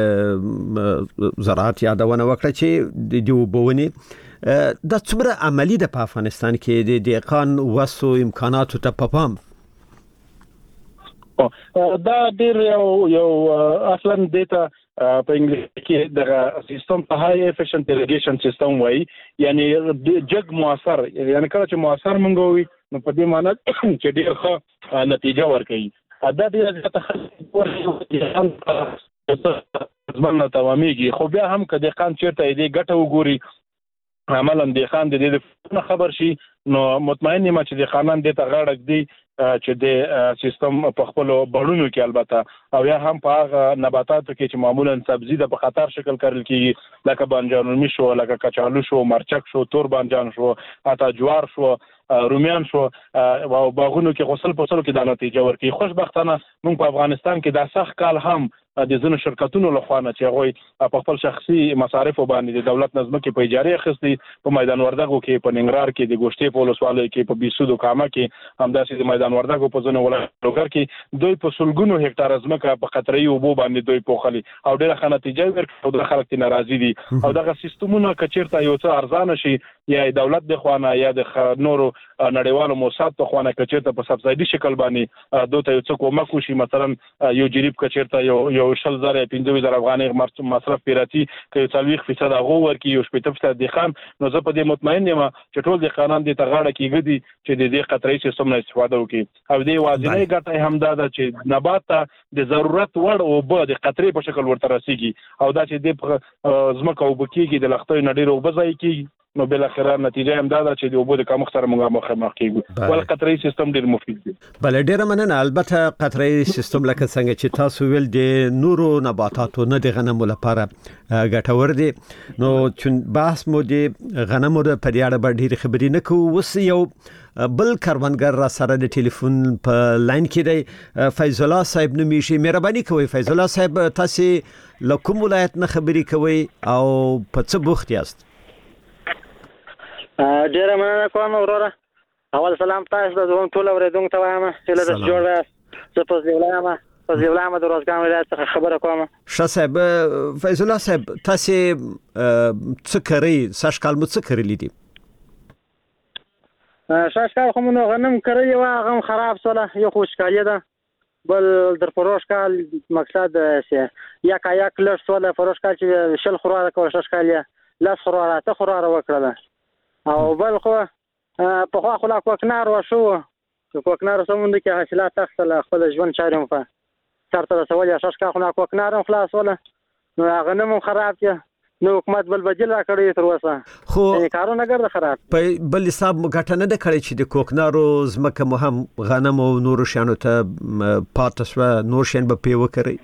زراعت یادونه وکړه چې د جوبونی د څومره عملی د افغانستان کې د دهقان وسو امکاناتو ته پام دا ډیر یو اصلا دیتا په انګلیسي کې د سیستم په هاي افیشنت ایریګیشن سیستم وایي یعنی جګ موثر یعنی کله چې موثر مونږ وي نو په دې معنی چې ډیر ښه نتیجه ورکړي دا ډیر ځکه ځمنه تمامېږي خو بیا هم که دهقان چیرته دې ګټه وګوري عملاً دهقان د دې خبر شي نو مطمئن یم چې دهقانان دې ته غاړه دی چې د سیستم په خپل بړونو کې البته او یا هم په هغه نباتاتو کې چې معمولا سبزی د په خطر شکل کرل کیږي لکه بانجانو شو لکه کچالو شو مرچک شو تور بانجان شو اته جوار شو رومیان شو او باغونو کې غسل پوسلو کې د نتیجه ورکړي. خوشبختانه موږ په افغانستان کې د سخت کال هم د زنو شرکتونو لخوا نه چې هغه په خپل شخصي مصارف باندې د دولت نظم کې په اجاره اخیستي په میدان وردګو کې په ننګرهار کې د ګوشتې په ولسوالۍ کې په بیسودو کامه کې همداسې د میدان وردګو په ځینو ولایتونو کې دوی په سلګونو هکتار ځمکه په قطري اوبو باندې دوی پوخلي او ډېره ښه نتیجه ورکړي او د خلک ته ناراضي دي او دغه سیستمونه کچیرته یو څه ارزانه شي یا دولت د خوانه یا د نورو نړیوالو موسسات ته خوانه کچیرته په سبسایډي شکل باندې دوی ته یو څه کومک وشي مثلا یو جریب کچیرته یو 100,000 افغانۍ مصرف پیراتی کې 40% هغه ورکی یو 70% د خان نو زه په دې مطمئن یم چې ټول د قانون د تغاړه کېږي چې د دې قطري سیستم نه استفاده وکړي او دې واضحه ګټه هم دا چې نبات د ضرورت وړ او به د قطري په شکل ورته رسیږي او دا چې د زمکه او بکیږي د لختې نډیر او بځای کیږي نو بل اخر نتیجه هم دا چې د اوبو د کم سره موږ مخ کیږو ول قطري سیستم ډیر مفید دی. بل ډیر مننه. البته قطري سیستم لکه څنګه چې تاسو ویل د نورو نباتاتو نه د غنمو لپاره ګټور دی نو چون بحث مو د غنمو د پریاړه باندې ډیر خبرې نه کوو. وس یو بل کاروانګر را سره د ټلیفون په لاین کې دی فیض الله صاحب نومیشي. مهرباني کوئ فیض الله صاحب تاسو له کوم ولایت نه خبرې کوئ او په څه بوخت یاست؟ ډیره مننه کوم وروره. اول سلام تاسو ته ټول اوریدونکو ته وایم چې له جوړه زه په ځولامه د روزګان ولایت څخه خبره کوم. ښه صاحب فیض الله صاحب تاسو څه کوي ساشکال مو څه کړی دي؟ ساشکال خو نو غنم کوي او غم خراب سوله یو خوشکالی ده بل در فروشکال مقصد یا کایا کلر سوله فروشکال چې شل خوراره کوي ساشکالیا لاس خوراره ته خوراره وکړه او بل خو په خو خلا کوکنار وشو کوکنار سموند کې حاصلات تخصل خپل ژوند چارم په ترته سوال اساس کا خو کوکنار خلاص ولا نو غنم خراب دي نو حکومت بل بدیل راکړی تر اوسه خو یعنی کارونه ګرځي خراب په بل حساب مګټه نه د کړی چې د کوکنارو زمکه مو هم غنم او نور شانو ته پاتسوه نور شین به پیو کوي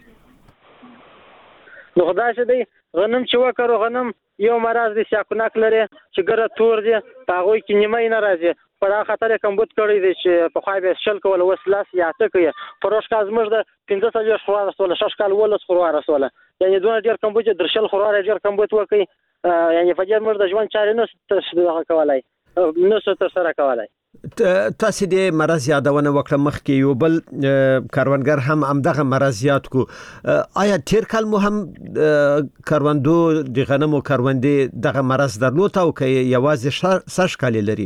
نو خدای شه دی غنم چې وکړو غنم یو مرز دي شاکونک لري چې ګره تور دي هغه کې نیمه نه راځي په هغه خطر کمبود کړی دي چې په خای به شل کول وسلاس یا تکي پروش کا زمر د 15 خروار رسول 6 کال ولس خروار رسول یعنی دونه ډیر کمبود درشل خروار ډیر کمبود وکي یعنی فجر مر د ژوند چارې نو کولای نو څه سره کولای تاسو دې مرز یادونه وکړه مخکې یو بل کاروانګر هم همدغه مرز یاد کو آیا تیر کال مو هم کاروندو د غنمو کاروندې دغه مرز درلود او کې یوازې سش کال لري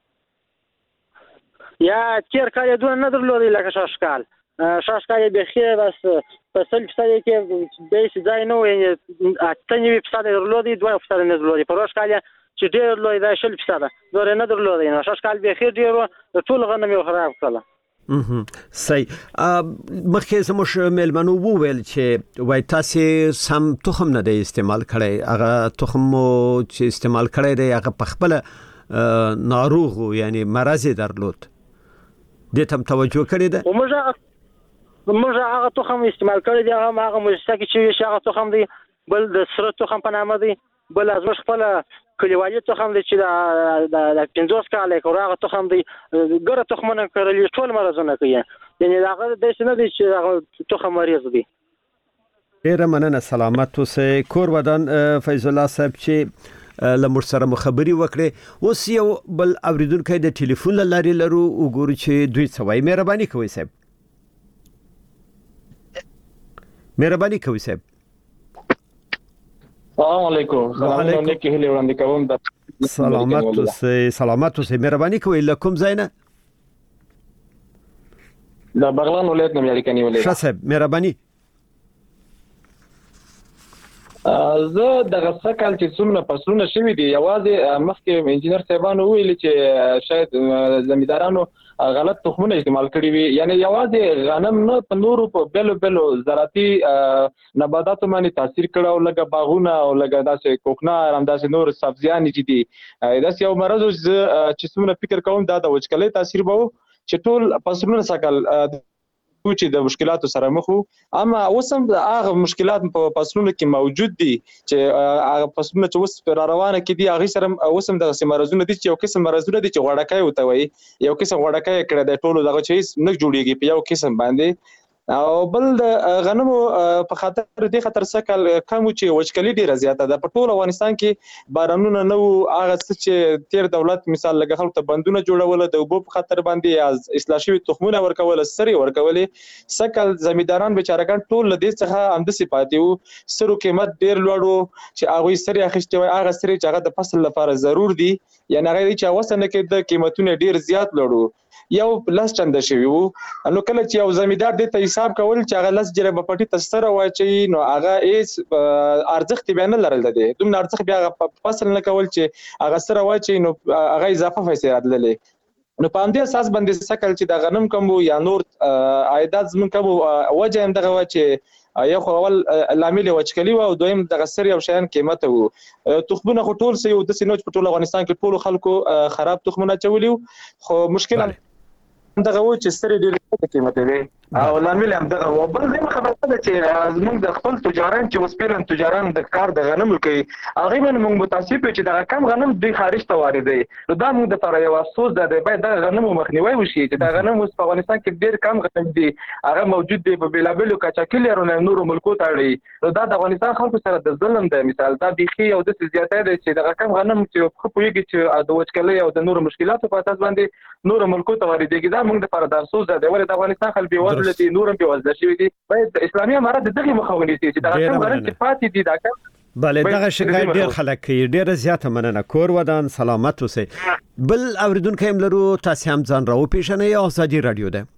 یا تیر کال دونه نه درلود لکه شش کال به خیر بس په سل فصل کې به ځای نو اتنی فصل درلود 2 فصل نه درلود پروش کال چې ډېر لوی دا شل فصله زور نه درلود نه شش کال به خیر ډېر ټول غنم یو خراب کړل صحیح مخکې زموږ ملمنو وویل چې وای تاسو سم تخم نه دی استعمال کړی هغه تخم چې استعمال کړی دی هغه په خپل ناروغ یعنی مرض درلود دې تم توجه کړی ده موږ هغه تخم استعمال کړی دی هغه مشتکی چې هغه تخم دی بل د سره تخم په نامه دی بل از خپل کلیوالي تخم دی چې د 50 کال هغه تخم دی ګره تخمونه کړل ټول مرزونه کوي یعنی هغه د څه نه دی چې هغه تخم مریض دی ډیر مننه سلامت اوسه کور ودان فیض الله صاحب چې لمر سره مخبري وکړي اوس یو بل اوریدونکو د ټلیفون لاري لرو وګورو چې دوی څوای مهرباني کوي صاحب مهرباني کوي صاحب السلام علیکم سلام علیکم هلي وړاندې کوم د سلامت اوسه مهرباني کوي لکم زینه د بغلان ولایت نه یاري کني ولایت صاحب مهرباني زه د غسکل چې څومره فصلونه شوي دي یوازې مخکې انجنیر صاحبانو ویلي چې شاید زمیندارانو غلط تخمونه استعمال کړی وي یعنی یوازې غنم نه په نورو په بلو زراعتي نباتاتو باندې تاثیر کړو لکه باغونه او لکه داسې کوکنار هم داسې نور سبزیان چې دي داسې یو مرض چې څومره فکر کوم دا د وچکلۍ تاثیر به چې ټول فصلونه سکل چې د مشکلاتو سره مخ وو اما اوسم هغه مشکلات په فصلونو کې موجود دي چې هغه فصلونه چې اوس را روانه کې دي هغه سره اوسم د مرزونه دي چې یو قسم مرزونه دي چې غوړکای وته وي یو قسم غوړکای کړه د ټولو دغه چې نه جوړیږي په یو قسم باندې او بل د غنمو په خاطر دې خطر سکل کم چې وچکلي ډیره زیاته ده په ټول افغانستان کې بارانونه نو هغه چې تیر دولت مثال لګه خلک ته بندونه جوړول د وبو په خاطر باندې از اصلاح شوی تخمونه ورکول سری ورکول سکل زمینداران بیچارهګان ټول دې څخه اند صفاتي وو سرو قیمت ډیر لوړو چې هغه سری اخیسته وي هغه سری چې هغه د فصل لپاره ضرور دي یعنی هغه چې اوسنه کې د قیمتونه ډیر زیات لوړو یو لاس چنده شوی وو نو کله چې یو زمیندار دې ته حساب کول چې هغه لاس جره په پټي تستره واچي نو هغه ایس ارزښت بیان لرل ده دوم ارزښت بیا فصل نه کول چې هغه سره واچي نو هغه اضافه پیسې راتللې نو په همدې اساس باندې سکل چې د غنم کم یا نور عایدات زمون کم وجه هم دغه واچي یو اول لامل وچکلی او دویم د غسر یو شین قیمت وو تخمونه ټول سه یو د سینوچ په ټول افغانستان کې ټول خلکو خراب تخمونه چولیو خو مشکل دغه و چې ستري ډېر قیمت دی او لامل هم دغه و بل زموږ خبره ده چې موږ د خپل تجاران چې وسپیرن تجاران د کار د غنمو کوي هغه باندې موږ متاسف چې دغه کم غنم دوی خارج ته واردوي نو دا موږ د لپاره یو افسوس ده باید د غنمو مخنیوي وشي چې د غنمو په افغانستان کې ډېر کم غنم دي هغه موجود دی په بیلابلو کچاکلیرونو نورو ملکو ته اړي نو دا د افغانستان خلکو سره د ظلم دی مثال دا بيخي او د زیاتې دی چې دغه کم غنم چې خو پويږي چې د وچکلۍ او د نورو مشکلاتو په اساس باندې نورو ملکو ته واردېږي دا موږ د لپاره د افسوس ده ولې د افغانستان خلک به وزل دي نورم به وزل شي دي باید اسلامي امارات دغه مخاوني دي چې دا کم غنم چې پاتې دي دا کم بله دغه شکایت ډیر خلک کوي ډیر زیاته مننه کور ودان سلامت اوسئ بل اوریدونکو هم لرو تاسو هم ځان راو پیښنه یا ازادي رادیو ده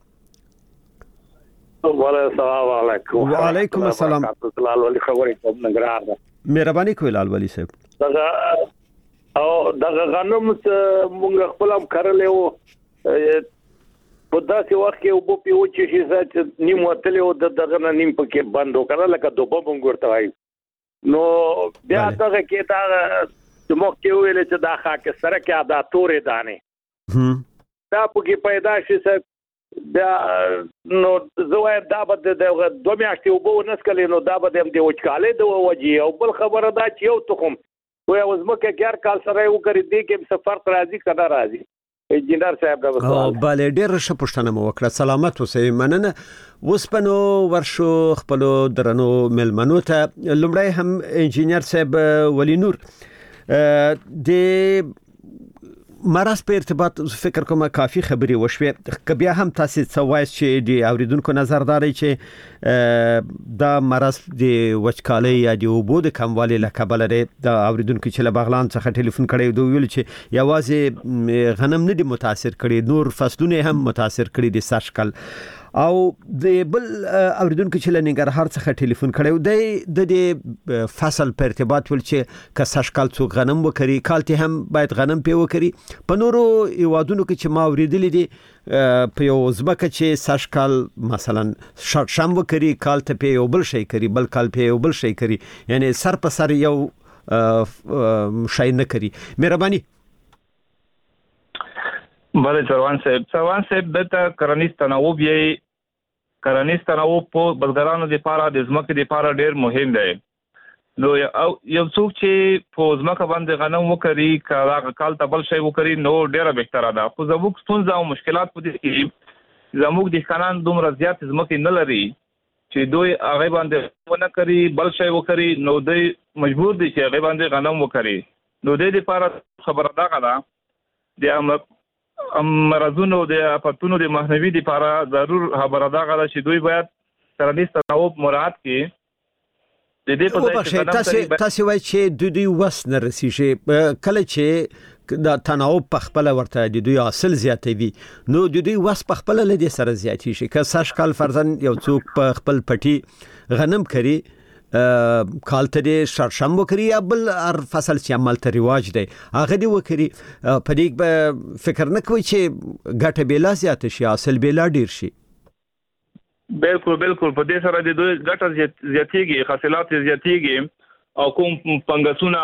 السلام علیکم وعلیکم السلام لال ولی خبرې کوم نګران ده مهرباني کوي لال ولی صاحب دغه غنم مونږ خپل هم کړلې وو په داسې وخت کې وبو په وچې شي چې نیم وتلې او دغه نیم پکې بند وکړه لکه دوبه مونږ ورته وایي نو بیا دغه کې دا چې موږ کې ویل چې دا خاک سره کې دا تورې دانې دا پکې پیدا شي بیا نو زه دا به د 2 میاشتې وبو نسکلې نو دا به د وچکالۍ د وجې او بل خبره دا چې یو تخم وای اوسمکه ګر کال سره وکړي دي کې سفر راځي کدا راځي انجینر صاحب دا او bale ډېر ښه پوښتنه مو وکړه سلامت اوسئ مننه وسپنو ورشو خپل درنو ملمنو ته لمړی هم انجینر صاحب ولی نور د مرز په ارتباط فکر کوم کافي خبري وشوي کبیا هم تاسو څوایس چې دی اوریدونکو نظر داري چې دا مرز د وچکالۍ یا د اوبو د کموالي لکبل لري د اوریدونکو چې له بغلان څخه ټلیفون کړي دوی ویل چې یوازې غنم نه دي متاثر کړي نور فصلونه هم متاثر کړي دي سرشکل او د بل اوریدونکو چې له ننګرهار څخه ټلیفون کړي د فصل په ارتباط ول چې که سرشکل څوک غنم وکړي کالته هم باید غنم په وکړي په نورو یوادونو کې چې ما اوریدلې دي په یو ځمکه چې سرشکل مثلا شړشم وکړي کالته په یو بل شي کوي بل کال په یو بل شي کوي یعنی سر په سر یو شي نه کوي مهرباني بله چروان صاحب دته کرنیز تنوع یې کرنیز تنوع په بزګرانو لپاره د ځمکې لپاره ډېر مهم دی نو یو څوک چې په ځمکه باندې غنم وکړي کله کال ته بل شی وکړي نو ډېره بهتره ده خو زموږ ستونزه او مشکلات په دې کې زموږ د ښکاران دومره زیات ځمکې نه لري چې دوی هغه باندې ونه کړي بل شی وکړي نو دوی مجبور دي چې هغه باندې غنم وکړي نو د دې لپاره خبره ده د مرزونو د اپاتونو د مخنیوي لپاره ضرور خبره ده چې دوی باید کرنیز تنوع مراعات کړي د دې په ځای چې تاسو وایي چې دوی وس نه رسیږي کله چې د تنوع په خپل ورته د دوی اصل زیاتوي نو د دوی وس په خپل لدی سره زیاتی شي که سرشکل فرضاً یو څوک په خپل پټي غنم کوي کالته دې شړشم وکړي یا بل هر فصل چې عمل ته رواج دی هغه دی وکړي په دې فکر نه کوي چې ګټه بیلا زیات شي حاصل بیلا ډیر شي بالکل په دې سره د دوی ګټه زیاتېږي حاصلات زیاتېږي او کوم فنګسونه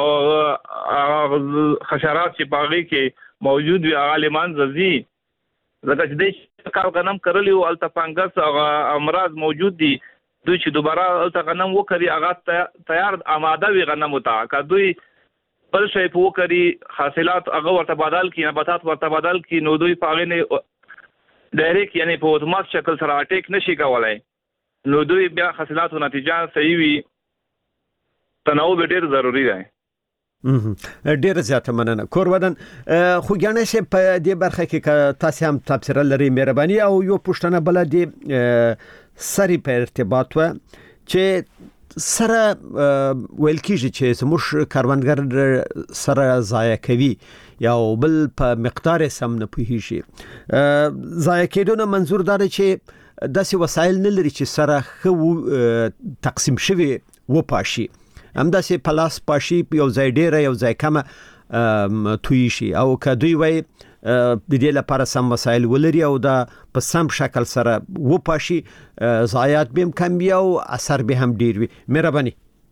او حشرات چې باغی کې موجود وي عالمان ززي زکه چې د کال غنم کړلی او الته فنګس او امراض موجود دي دوی چې دوباره الته غنم وکړي هغه تیار آماده وي غنم ته که دوی بل شی په وکړي حاصلات هغه ورته بدل کړي نباتات ورته بدل کړي نو دوی په هغه نه ډایرکټ یعنی په اتومات شکل سره اټیک نشي کولای نو دوی بیا حاصلاتو نتیجه صحیح وي تنوع ډېر ضروری دی ډیر زیاته مننه کور ودان خو ګڼه شي په دې برخه کې تاسو هم تبصره لري مهرباني او یو پښتنه بل دی سری په ارتباط و چې سره ویل کیږي چې زموږ کاروانګر سره ضایع کوي یا بل په مقدار سم نه پوهیږي ضایع کېدو منظور دا چې داسې وسایل نه لري چې سره خو تقسیم شوی و پاشي همداسې پلاس پاشي یو ځای ډیره یو ځای کمه توی شي او که دوی وای د دې لپاره سم وسایل ولري او دا په سم شکل سره و پاشي ضایعات به کم وي او اثر به هم ډیر وي مهرباني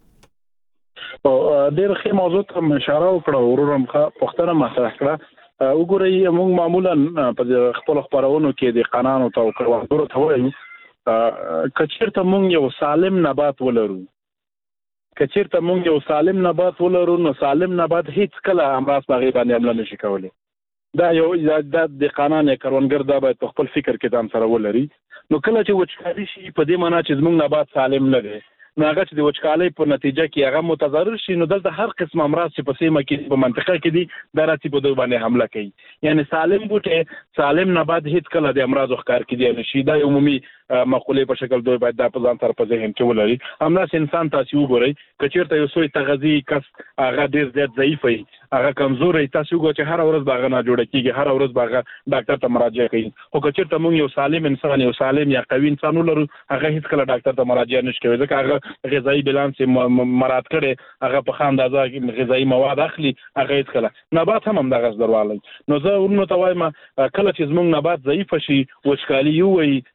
ډیر ښه موضوع ته اشاره وکړه ورورم پښتنه مطرح کړه وګورئ موږ معمولا په خپل خبرونو کې د قانونو او کړوانو ته وایو کچیرته موږ یو سالم نبات ولرو کچیرته موږ یو سالم نبات ولرو نو سالم نبات هیڅ کله امراض باغې باندې عمل نشي کولای دا یو د قانون کروندګر دا باید خپل فکر کې ځان سره ولري نو کله چې وچکالي شي په دې معنی چې زموږ نبات سالم نه دی نو هغه چې د وچکالۍ په نتیجه کې هغه متضرر شي نو دلته هر قسم امراض چې په سیمه کې په منطقه کې دي دا راځي په دوی باندې حمله کوي یعنی سالم بوټي سالم نبات هیڅ کله د امراض ښکار کېدی نشي دا عمومي مقولې په شکل دوی باید دا په ځان سره په ذهن کې ولري همداسې انسان تاسو وګورئ کچیرته یو څوک تغذیه کس هغه ډیر زیات ضعیف وي هغه کمزوري تاسو وګورئ چې هر ورځ باغ نه جوړ کیږي هر ورځ باغ ډاکټر ته مراجعه کوي خو کچیرته موږ یو سالم انسان یو سالم یا قوي انسان ولرو هغه هیڅ کله ډاکټر ته مراجعه نشي کوي ځکه هغه غذایی بالانس مراد کړي هغه په خام اندازه غذایی مواد اخلي هغه هیڅ کله نبات هم دغه دروالی نو زه ورنه توایم کله چې زموږ نبات ضعیف شي وچکالي وي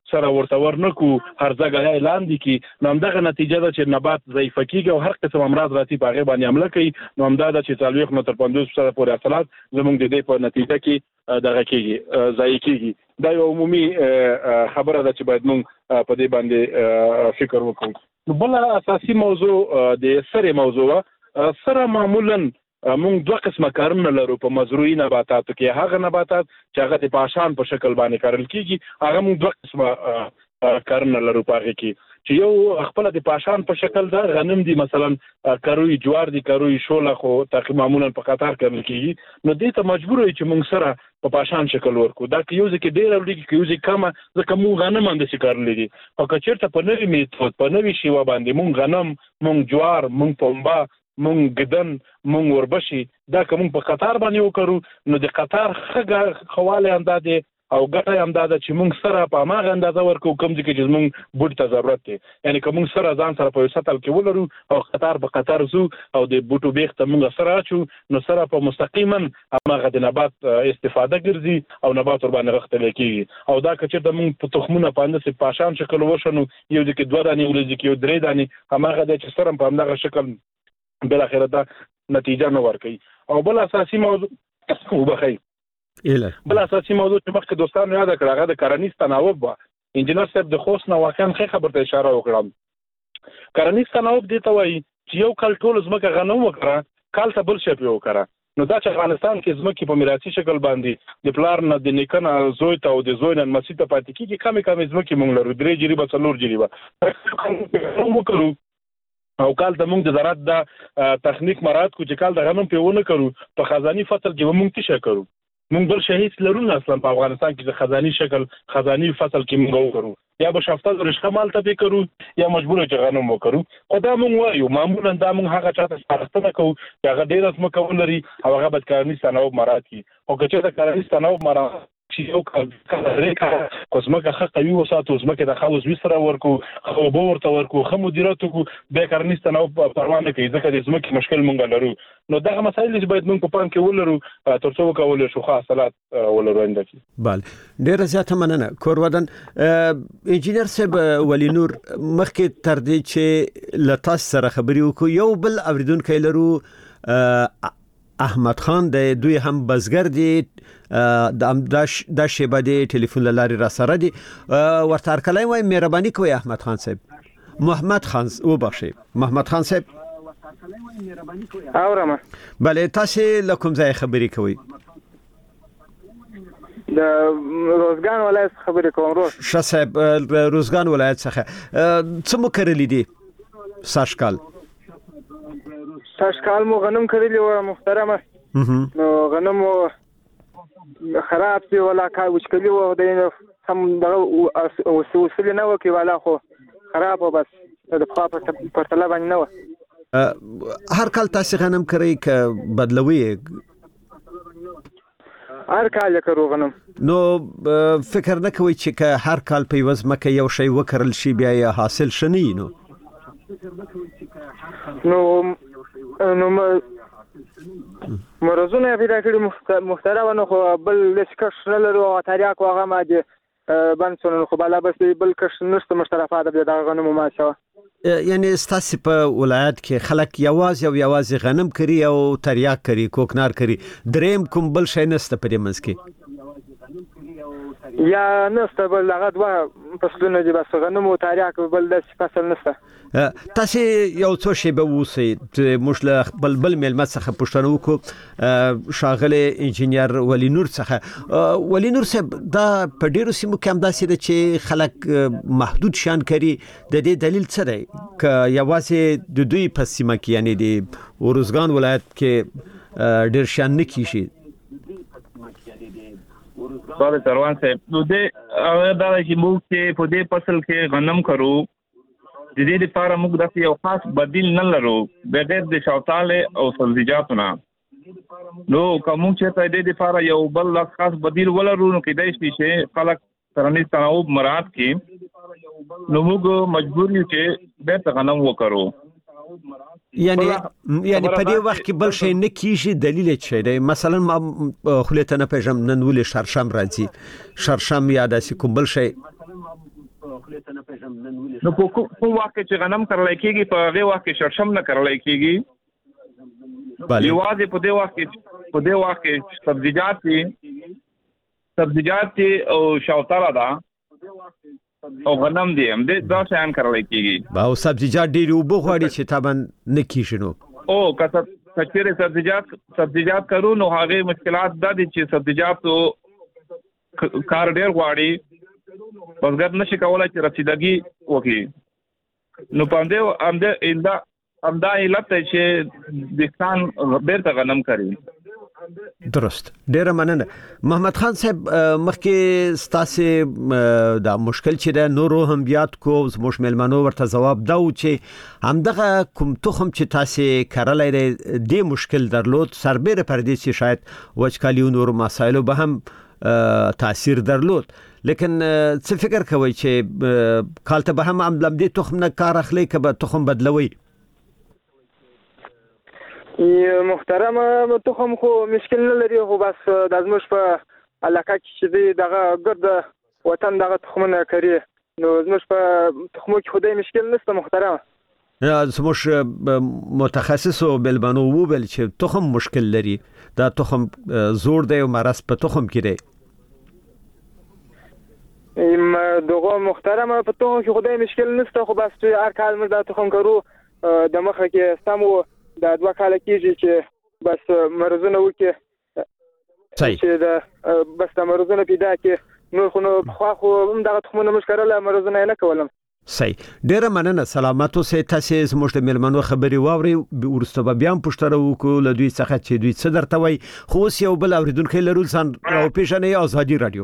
سره ورته ورنکو هرڅه اعلان دي کی نو همدغه نتیجه ده چې نبات ضعیف کیږي او هر قسم امراض راځي په هغه باندې حمله کوي نو همدا ده چې 40-50% پورې اصلات زموږ د دې په نتیجه کې دغه کیږي ضعیف کیږي دا یو عمومي خبره ده چې باید موږ په دې باندې فکر وکړو نو بل اساسي موضوع د سره موضوع سره معمولا موږ دوه قسمه کارونه لرو په مزروعي نباتاتو کې هغه نباتات چې هغه د پاشان په شکل باندې کارل کیږي هغه موږ دوه قسمه کارونه لرو په هغه کې چې یو خپل د پاشان په شکل دا غنم دي مثلا کاروي جوار دي کاروي شوله خو تقریبا معمولا په قطار کارل کیږي نو دې ته مجبور یو چې موږ سره په پاشان شکل ورکو دا کې یو ځکه ډیر اوري کې یو ځکه کم ځکه موږ غنم اند شي کارل دي او کچېرته په نوې میتود په نوې شیوه باندې موږ غنم موږ جوار موږ پنبه مونږ ګدن مونږ وربشي دا کوم په قطار باندې وکړو نو د قطار خګه خواله اندازه او ګټه اندازه چې مونږ سره په ماغه اندازه ورکو کوم چې مونږ بوټ ته ضرورت دی یعنی کوم سره ځان سره په سطل کې ولرو او قطار په قطار زو او د بوټو بیخ ته مونږ سره اچو نو سره په مستقیما هغه د نبات استفاده ګرځي او نبات ور باندې غختل کیږي او دا چې د مونږ په تخمونه باندې په پاشان شکل وشنو یو د کې 2 دانې ولې کې یو 3 دانې هغه د چې سره په همدغه شکل بل اخر دا نتیجه نه ورکي او بل اساسي موضوع وبخي بل اساسي موضوع چې مخکې دوستانو یاد کړه هغه د کرنیز تناوب انجنیر صاحب د خوست نو واقعا خبر ته اشاره وکړم کرنیز تناوب دي ته وایي چې یو کال ټول زمکه غنم وکړه کال ته بل شی وکړه نو دا چې افغانستان کې زمکه په میراثي شکل باندې د پلار نه د نیکنه زوی ته او د زوی نه مسیته پاتې کیږي کمی زمکه مونږ لرو 3 جریبه 4 جریبه وکړو او کال د موږ د زراعت د تخنیک مراد کو چې کال د غنم پیونه کړو په خزاني فصل کې موږ څه کړو موږ بل شهید لرو نه اصلا په افغانستان کې د خزاني شکل خزاني فصل کې موږ وکړو یا به شفتل رشقه مال ته کړو یا مجبور چې غنم وکړو او دا موږ وایو معمولا دا موږ هغه چاته سپارښتنه کوو چې هغه ډیر اسمه کول لري او هغه به کرنیز تناوب مراد کی او که چې کرنیز تناوب مراد چې یو کار کوزمکه خه قوي وساتو زمکه د خاوز وسره ورکو خو به ورته ورکو خو مدیریت کو به کرنیز تناوب پروانه کوي ځکه د زمکه مشکل مونږ لرو نو دغه مسایل چې باید مونږ په پام کې ولرو ترڅو وکول شو خاصلات ولرو اندکی بله ډیره زیاته مننه کورودن انجینر صاحب ولی نور مخکې تر دې چې لتاس سره خبري وکړو یو بل اوریدونکو لرو احمد خان د دوی هم بزګر دي د شیبه دی ټلیفون لاري را سره دي ورته کلای وای مهرباني کوي احمد خان صاحب محمد خان وبخښي محمد خان صاحب اورم بله تاسو لکم ځای خبري کوي د روزګان ولایت خبرې کوم شه صاحب روزګان ولایت څخه څه مو کړلی دي ساشکال تشکال مو غنم کړلی و محترمه نو غنم خراب شي ولا کا وشکلی و د سم دغه وسوسل نه وکي ولا خو خراب و بس د خوا په طلب نه و هر کال تاسو غنم کوي ک بدلوي هر کال کرو غنم نو فکر نه کوي چې ک هر کال په وزمکه یو شی وکړل شي بیا یې حاصل شنی نو مرزونه پیدا کړی محترمانه خو بل لسکش نه لرو او تاریخ واغه ما دي بنسونه خو بلا بس بل کش نشته مشترفات د غنمو ما شو یعنی ستاسو په ولایت کې خلک یوازې غنم کوي او تریاک کوي کوکنار کوي دریم کوم بل شي نشته په دې منځ کې یا نشته بل هغه دوه فصلونه دي بس غنم او تریاک بل د فصل نشته تاسو یو څه شی به وسی مشله بل ملمت څخه پښتنو کو شاغله انجینیر ولی نور څخه ولی نور صاحب دا په ډیرو سیمو کې هم داسې ده چې خلک محدود شان کوي د دې دلیل څه دی ک یوازې د دوی په سیمه کې یعنی د ورزګان ولایت کې ډیر شان نه کیږي سوال تروان صاحب نو دې هغه دا چې موږ چې په دې فصل کې غنم کرو د دې لپاره موږ د یو خاص بدیل نه لرو بغیر د شاوتاله او سبزیجاتو نه نو کوم چې ته دې لپاره یو بل خاص بدیل ولرو نو کېدای شي چې خلک کرنیز تناوب مراد کې نو موږ مجبور یو چې به غنم وکړو یعنی په دې وخت کې بل شي نه کیږي دلیل څه دی مثلا ما خلیته نه پېژم نن ولې شرشم راځي شرشم یا داسې کوم بل شي نو په کوم وخت چې غنم کرلای کیږي په هغه وخت کې شړشم نه کرلای کیږي. یوازې په دې وخت کې سبزیجات او شوتره ده او غنم دي هم دې دا شان کرلای کیږي. او سبزیجات ډېر وبو غواړي چې تابن نه کیږي نو او کچېره سبزیجات کرو نو هغه مشکلات د دي چې سبزیجات کار ډېر غواړي بزګر نشي کولای چې رسیدګي وکړي. نو پاندې امدا علت چې دستان بیرته غنم کوي. درست. ډېر مننه محمد خان صاحب. مخکې ستاسو دا مشکل چې د نورو هم بیات کو زموږ ملمنو ورته جواب دا و چې همدغه کوم تخم چې تاسو کرلای دی مشکل درلود سربېره پر دې چې شاید وچکالي او نور مسایلو به هم تاثیر درلود. لیکن څه فکر کوي چې کالته به هم لمدې تخم نه کار اخلي که به تخم بدلوي؟ محترم تخم خو مشکل نه لري خو بس د ازمش په علاقه کې چې دغه ګرد وطن دغه تخمونه کوي نو زموږ په تخمو کې خدای مشکل نشته محترم. زموږ متخصص او بلبانو وبل چې تخم مشکل لري دا تخم زور دی او مرض په تخم کې دی. دغه محترم په تخم کې خدای مشکل نشته خو بس هر کال موږ دا تخم کرو د مخه کې سمو دا 2 کال کېږي چې بس مرزونه وکي چې دا بس مرزونه پیدا کې نو خو خو هم دا تخمونه مشکره مرزونه نه کولم. صحیح. ډېر مننه. سلامت اوسئ. تاسو زموږ د ملمنو خبري واوري ورسته بیا هم پوښتنه وکړو له دوی څخه چې دوی څه درته وایي. خو اوس یو بل اوریدونکو لرو ځان راو پیژنې ازادي رادیو.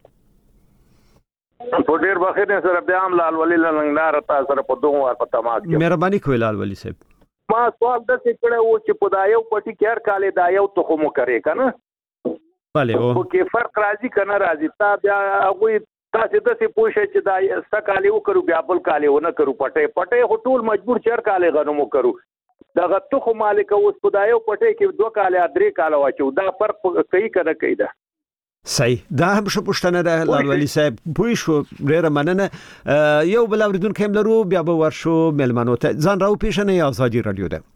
په ډېر بخیر سره بیا هم لال ولی لنګدار تاسو سره په دوه ور په تماس کې مهرباني کوئ لال ولی صاحب. ما سوال د څه کړه و چې په دایو پټي کېر کالې دایو تخم کوي کنه bale او کې فرق راځي کنه راځي تا بیا هغه تاسو د څه پوښتنه چې دا سکالي وکړو بیا بل کالي ونه کړو پټي هټول مجبور چیر کالي غنمو کړو دغه تخم مالک اوس په دایو پټي کې 2 کالي 3 کال واچو دا فرق کوي کنه کوي دا صحیح. دا هم شو پښتنه ده لال ولی صاحب پوي شو. ډېر مننه. یو بل اوریدونکو هم لرو بیا به ورشو ملمنو ته ځان راو پیژنې ازادي رادیو ده.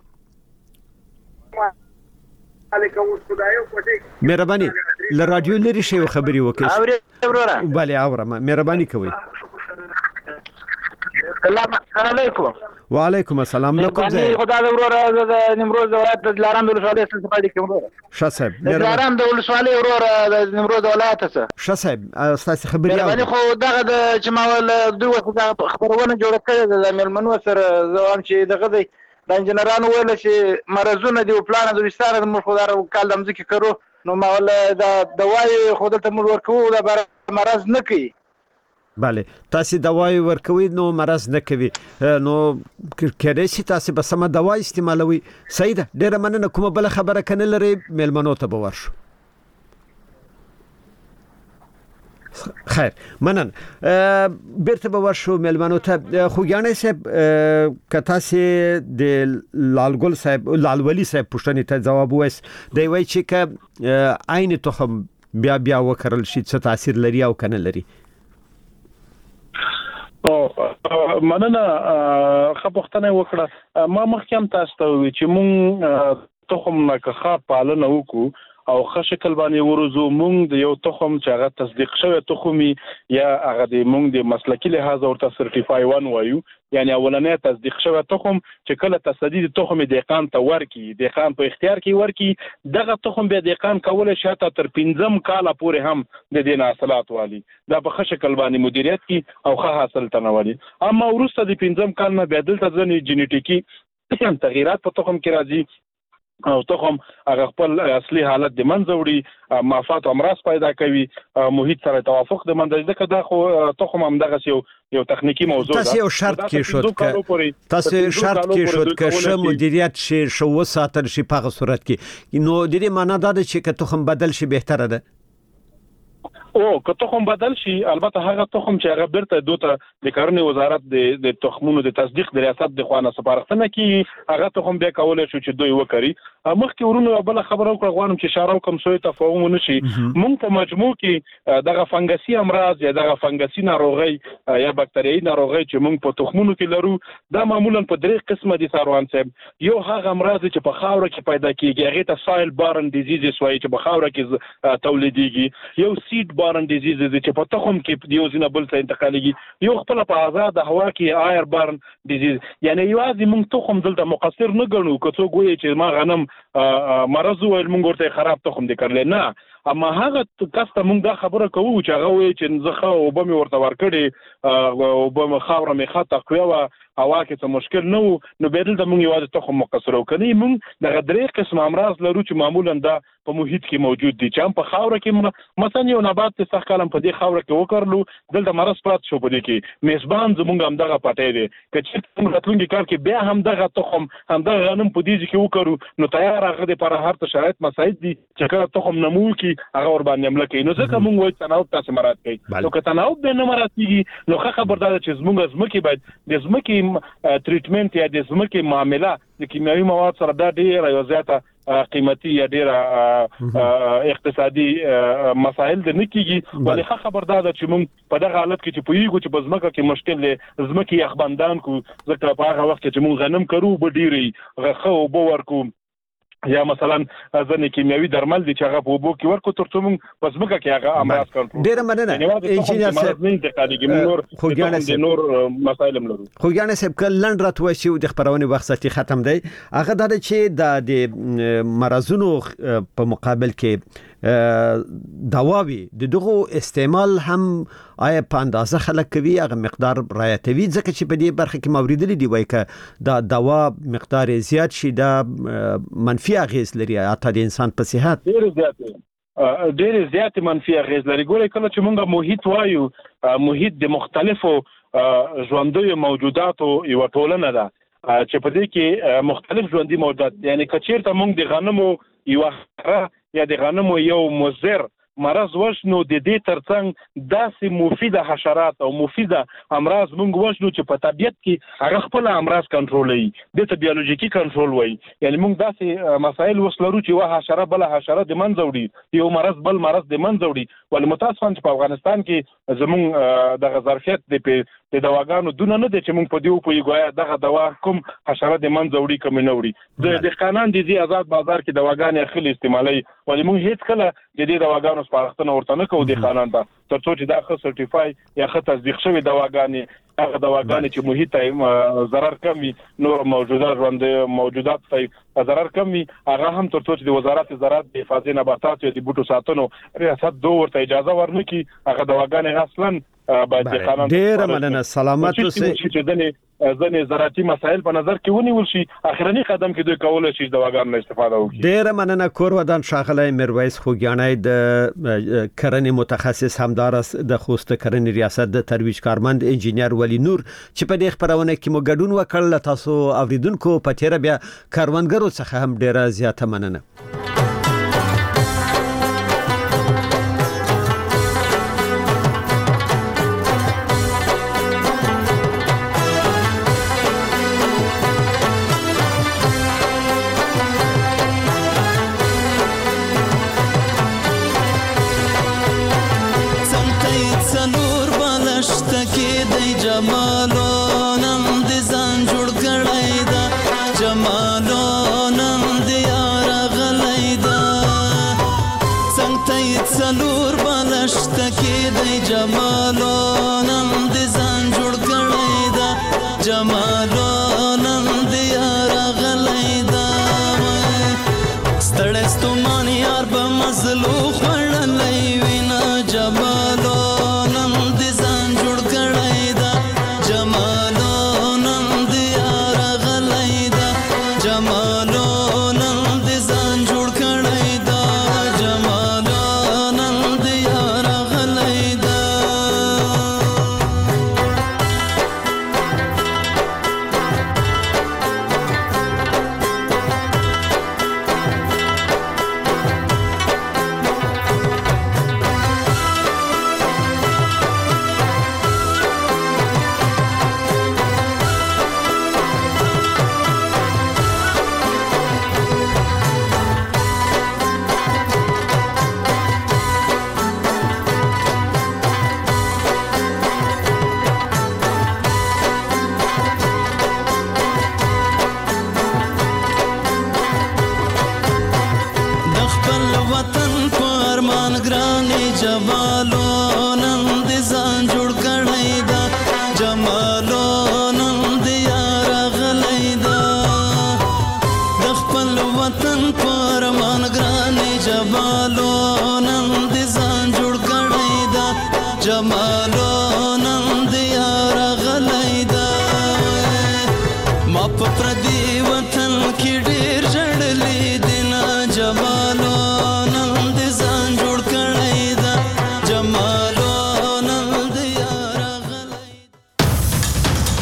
مهرباني ل رادیو لري شی خبري وکړئ. bale اورم مهرباني کوئ. السلام علیکم. وعلیکم السلام. لکم ځای خدای دې وروره د نیمروز ولایت د لارام د ولسوالۍ څخه پاتې کوم شاسب د لارام د ولسوالۍ وروره د نیمروز ولایت څخه شاسب تاسو خبري باندې خو دغه د جماول دوی خبرونه جوړ کړي د ملمنو سره ځوان چې دغه د انجنیرانو ویل چې مرزونه دی او پلان د وستاره د مخدار کال د مځکه کړو نو ما ول د دوايي خود ته مور ورکو د مرز نه کوي. bale تاسو دوايي ورکوي نو مرز نه کوي نو کله چې تاسو به سم دوايي استعمالوي. صحیح ده. ډېر مننه. کومه بل خبره کنه لري ملمنو ته به ورشو. خیر مننه. بیرته به ورشو ملمنو ته. خوګیانې صاحب کته سي د لالګل صاحب لالولي صاحب پښتني ته جواب وایس دی وای چې ک عین تخم بیا وکړل شي څه تاثیر لري او کنه لري. مننه. خپختنه وکړه. ما مخکې هم تاسو ته وی چې مونږ تخم نه ښه پالنه وکړو او ښه شکل باندې ورزو مونږ د یو تخم چې هغه تصدیق شوی تخمي یا هغه د مونږ د مسلکی لحاظ ورته سرټیفای 1 وایو یعنی اولنې تصدیق شوی تخم چې کله تصدیق تخم دهقان ته ورکی دهقان په اختیار کې ورکی دغه تخم به دهقان کول شاته تر 15 کال پورې هم د دین حاصلات والی دا په ښه شکل باندې مدیریت کی او ښه حاصل تنوالي. اما ورسته د 15 کال نه بدل ته ځنی جینیټیکی تغیرات په تخم کې راځي او تخم هغه خپل اصلي حالت د منځ وړي مافات او امراض پیدا کوي محیط سره توافق د منځ ځکه دا خو تخم هم دغه یو تخنیکی موضوع ده. تاسو یو شرط کې شو که شه مدیریت شو وساتل شي په صورت کې نو د دې معنی دا ده چې که تخم بدل شي بهتره ده. او که تخم بدل شي البته هغه تخم چې هغه بیرته دوته د کرنې وزارت د تخمونو د تصدیق د ریاست د خوانه سپارښتنه کی هغه تخم بیا کولای شو چې دوی وکړي مخکې ورونو بل خبره وکړه غواړم چې اشاره وکم سوی تفاهم نشي مونږ په مجموع کې دغه فنګسي امراض یا دغه فنګسي ناروغي یا باکتریایي ناروغي چې مونږ په تخمونو کې لرو دا معمولا په درې قسمه دي سروان صاحب یو هغه امراض چې په خاوره کې پیدا کیږي هغه ته سایل بارن ډیزیز وایي چې په خاوره کې تولیدېږي یو سیډ بارن ډیزیز چې په تخم کې یو ځینه بل ته انتقالېږي یو خپل په آزاد هوا کې آیر بارن ډیزیز یعنی یوازې موږ تخم دلته مقصر نه ګڼو که څوک وایي چې ما غنم مرض ویل موږ ورته خراب تخم دي کړل نه اما هغه کس ته موږ دا خبره کوو چې هغه وایي چې زخه او به مې ورته ورکړي او به مې خاوره مې ښه تقویه وه هوا کې څه مشکل نه و نو بیا دلته موږ یوازې تخم مقصر وکړو موږ دغه درې قسم امراض لرو چې معمولا دا په محیط کې موجود دي چې هم په خاوره کې مثلا یو نبات چې سخت کلم په دې خاوره کې وکړلو دلته مرض پات شو په دې کې میزبان زموږ هم دغه پټی دی که چې موږ راتلونکي کال کې بیا هم دغه تخم هم دغه غنم په دې کې وکړو نو تیار هغه دپاره هر څه شرایط مساعد دي چې کله تخم نمو کړي هغه ورباندې حمله کوي نو ځکه موږ وایو تناوب تاسې مراعات کوي نو که تناوب به نه مراعات کېږي نو ښه خبردار ده چې زموږ ځمکې باید د ځمکې ټریټمنټ یا د ځمکې معامله د کیمیاوي مواد سره دا ډېره یو زیاته قیمتي یا ډېره اقتصادي مسایل د نه کېږي ولې ښه خبردار ده چې موږ په دغه حالت کې چې پوهېږو چې په ځمکه کې مشکل دی ځمکې یخبندان کړو ځکه په هغه وخت کې چې موږ غنم کرو اوبه ډېرې ښه اوبه ورکړو یا مثلا ځنې کیمیاوي درمل دي چې هغه په اوبو کې ورکړو تر څو موږ په ځمکه کې هغه امراض کنټرول ډېره مننه انجینر صاحب نور مسایل هم لرو خوګیانه صاحب کله لنډ راتوي چې د خبرونه وخت ساتي ختم دی هغه دا چې د مرزونو په مقابل کې دواوی د دغه استعمال هم آیا په اندازه خلک کوي هغه مقدار رعایتوي ځکه چې په دې برخه کې موریدل دی وای ک دا دوا مقدار زیات شي دا منفي اغیز لري حتی د انسان په صحت ډېر زیات منفي اغیز لري ګورئ کله چې موږ محیط وایو محیط د مختلفو ژوندیو موجوداتو یو ټولنه ده چې په دې کې مختلف ژوندۍ موجودات یعنی کچیرته موږ د غنمو یو یا د غنمو یو مضر مرض وشنو د دې ترڅنګ داسې مفیده حشرات او مفیده امراض موږ وشنو چې په طبیعت کې هغه خپل امراض کنټرولوي د ته بیولوژیکي کنټرول وایي یعنی موږ داسې مسایل وسلرو چې وا حشره بل حشره د منځ وړي یو مرض بل مرض د منځ وړي ول متاسفانه چې په افغانستان کې زموږ دغه ظرفیت د دواګانو دونه نه دي چې موږ په دې په یوه دغه دوا کوم حشره د منځ وړي کوم نه وړي د قانون د آزاد بازار کې دواګانې اخلي استعمالي ولې موږ هیڅ کله د دې دواګانو سپارښتنه ورته نه کوو د قانون ته تر څو چې دا ښه سرټیفای یا ښه تصدیق شوی دواګانې هغه دواګانې چې محیط ته ضرر کم وي نور موجودات ته ضرر کم وي هغه هم تر څو چې د وزارت زراعت د حفاظت نباتات او د بوټو ساتنو ریاست دوه ورته اجازه ورنکړي هغه دواګانې اصلا باید د قانون ډېر مننه سلامت اوسئ چې ځنې زراعتي مسایل په نظر کې ونیول شي اخرنی قدم کې دوی کولای شي دواګانو استفاده وکړي ډېر مننه کور ودان ښاغلی میرویس خوګیانی د کرنې متخصص همدارس د خوست کرنې ریاست د ترویج کارمند انجینر ولی نور چې په دې خبرونه کې مو ګډون وکړل تاسو اوریدونکو په تیر بیا کاروانګرو څخه هم ډېره زیاته مننه جمالو نم دی یار غلی جمالو نن د یار غلی دا د خپل وطن پر مان ګرانې جمالو نن د ځان جوړ کړی دا جمالو نن د یار غلی دا ما په پردي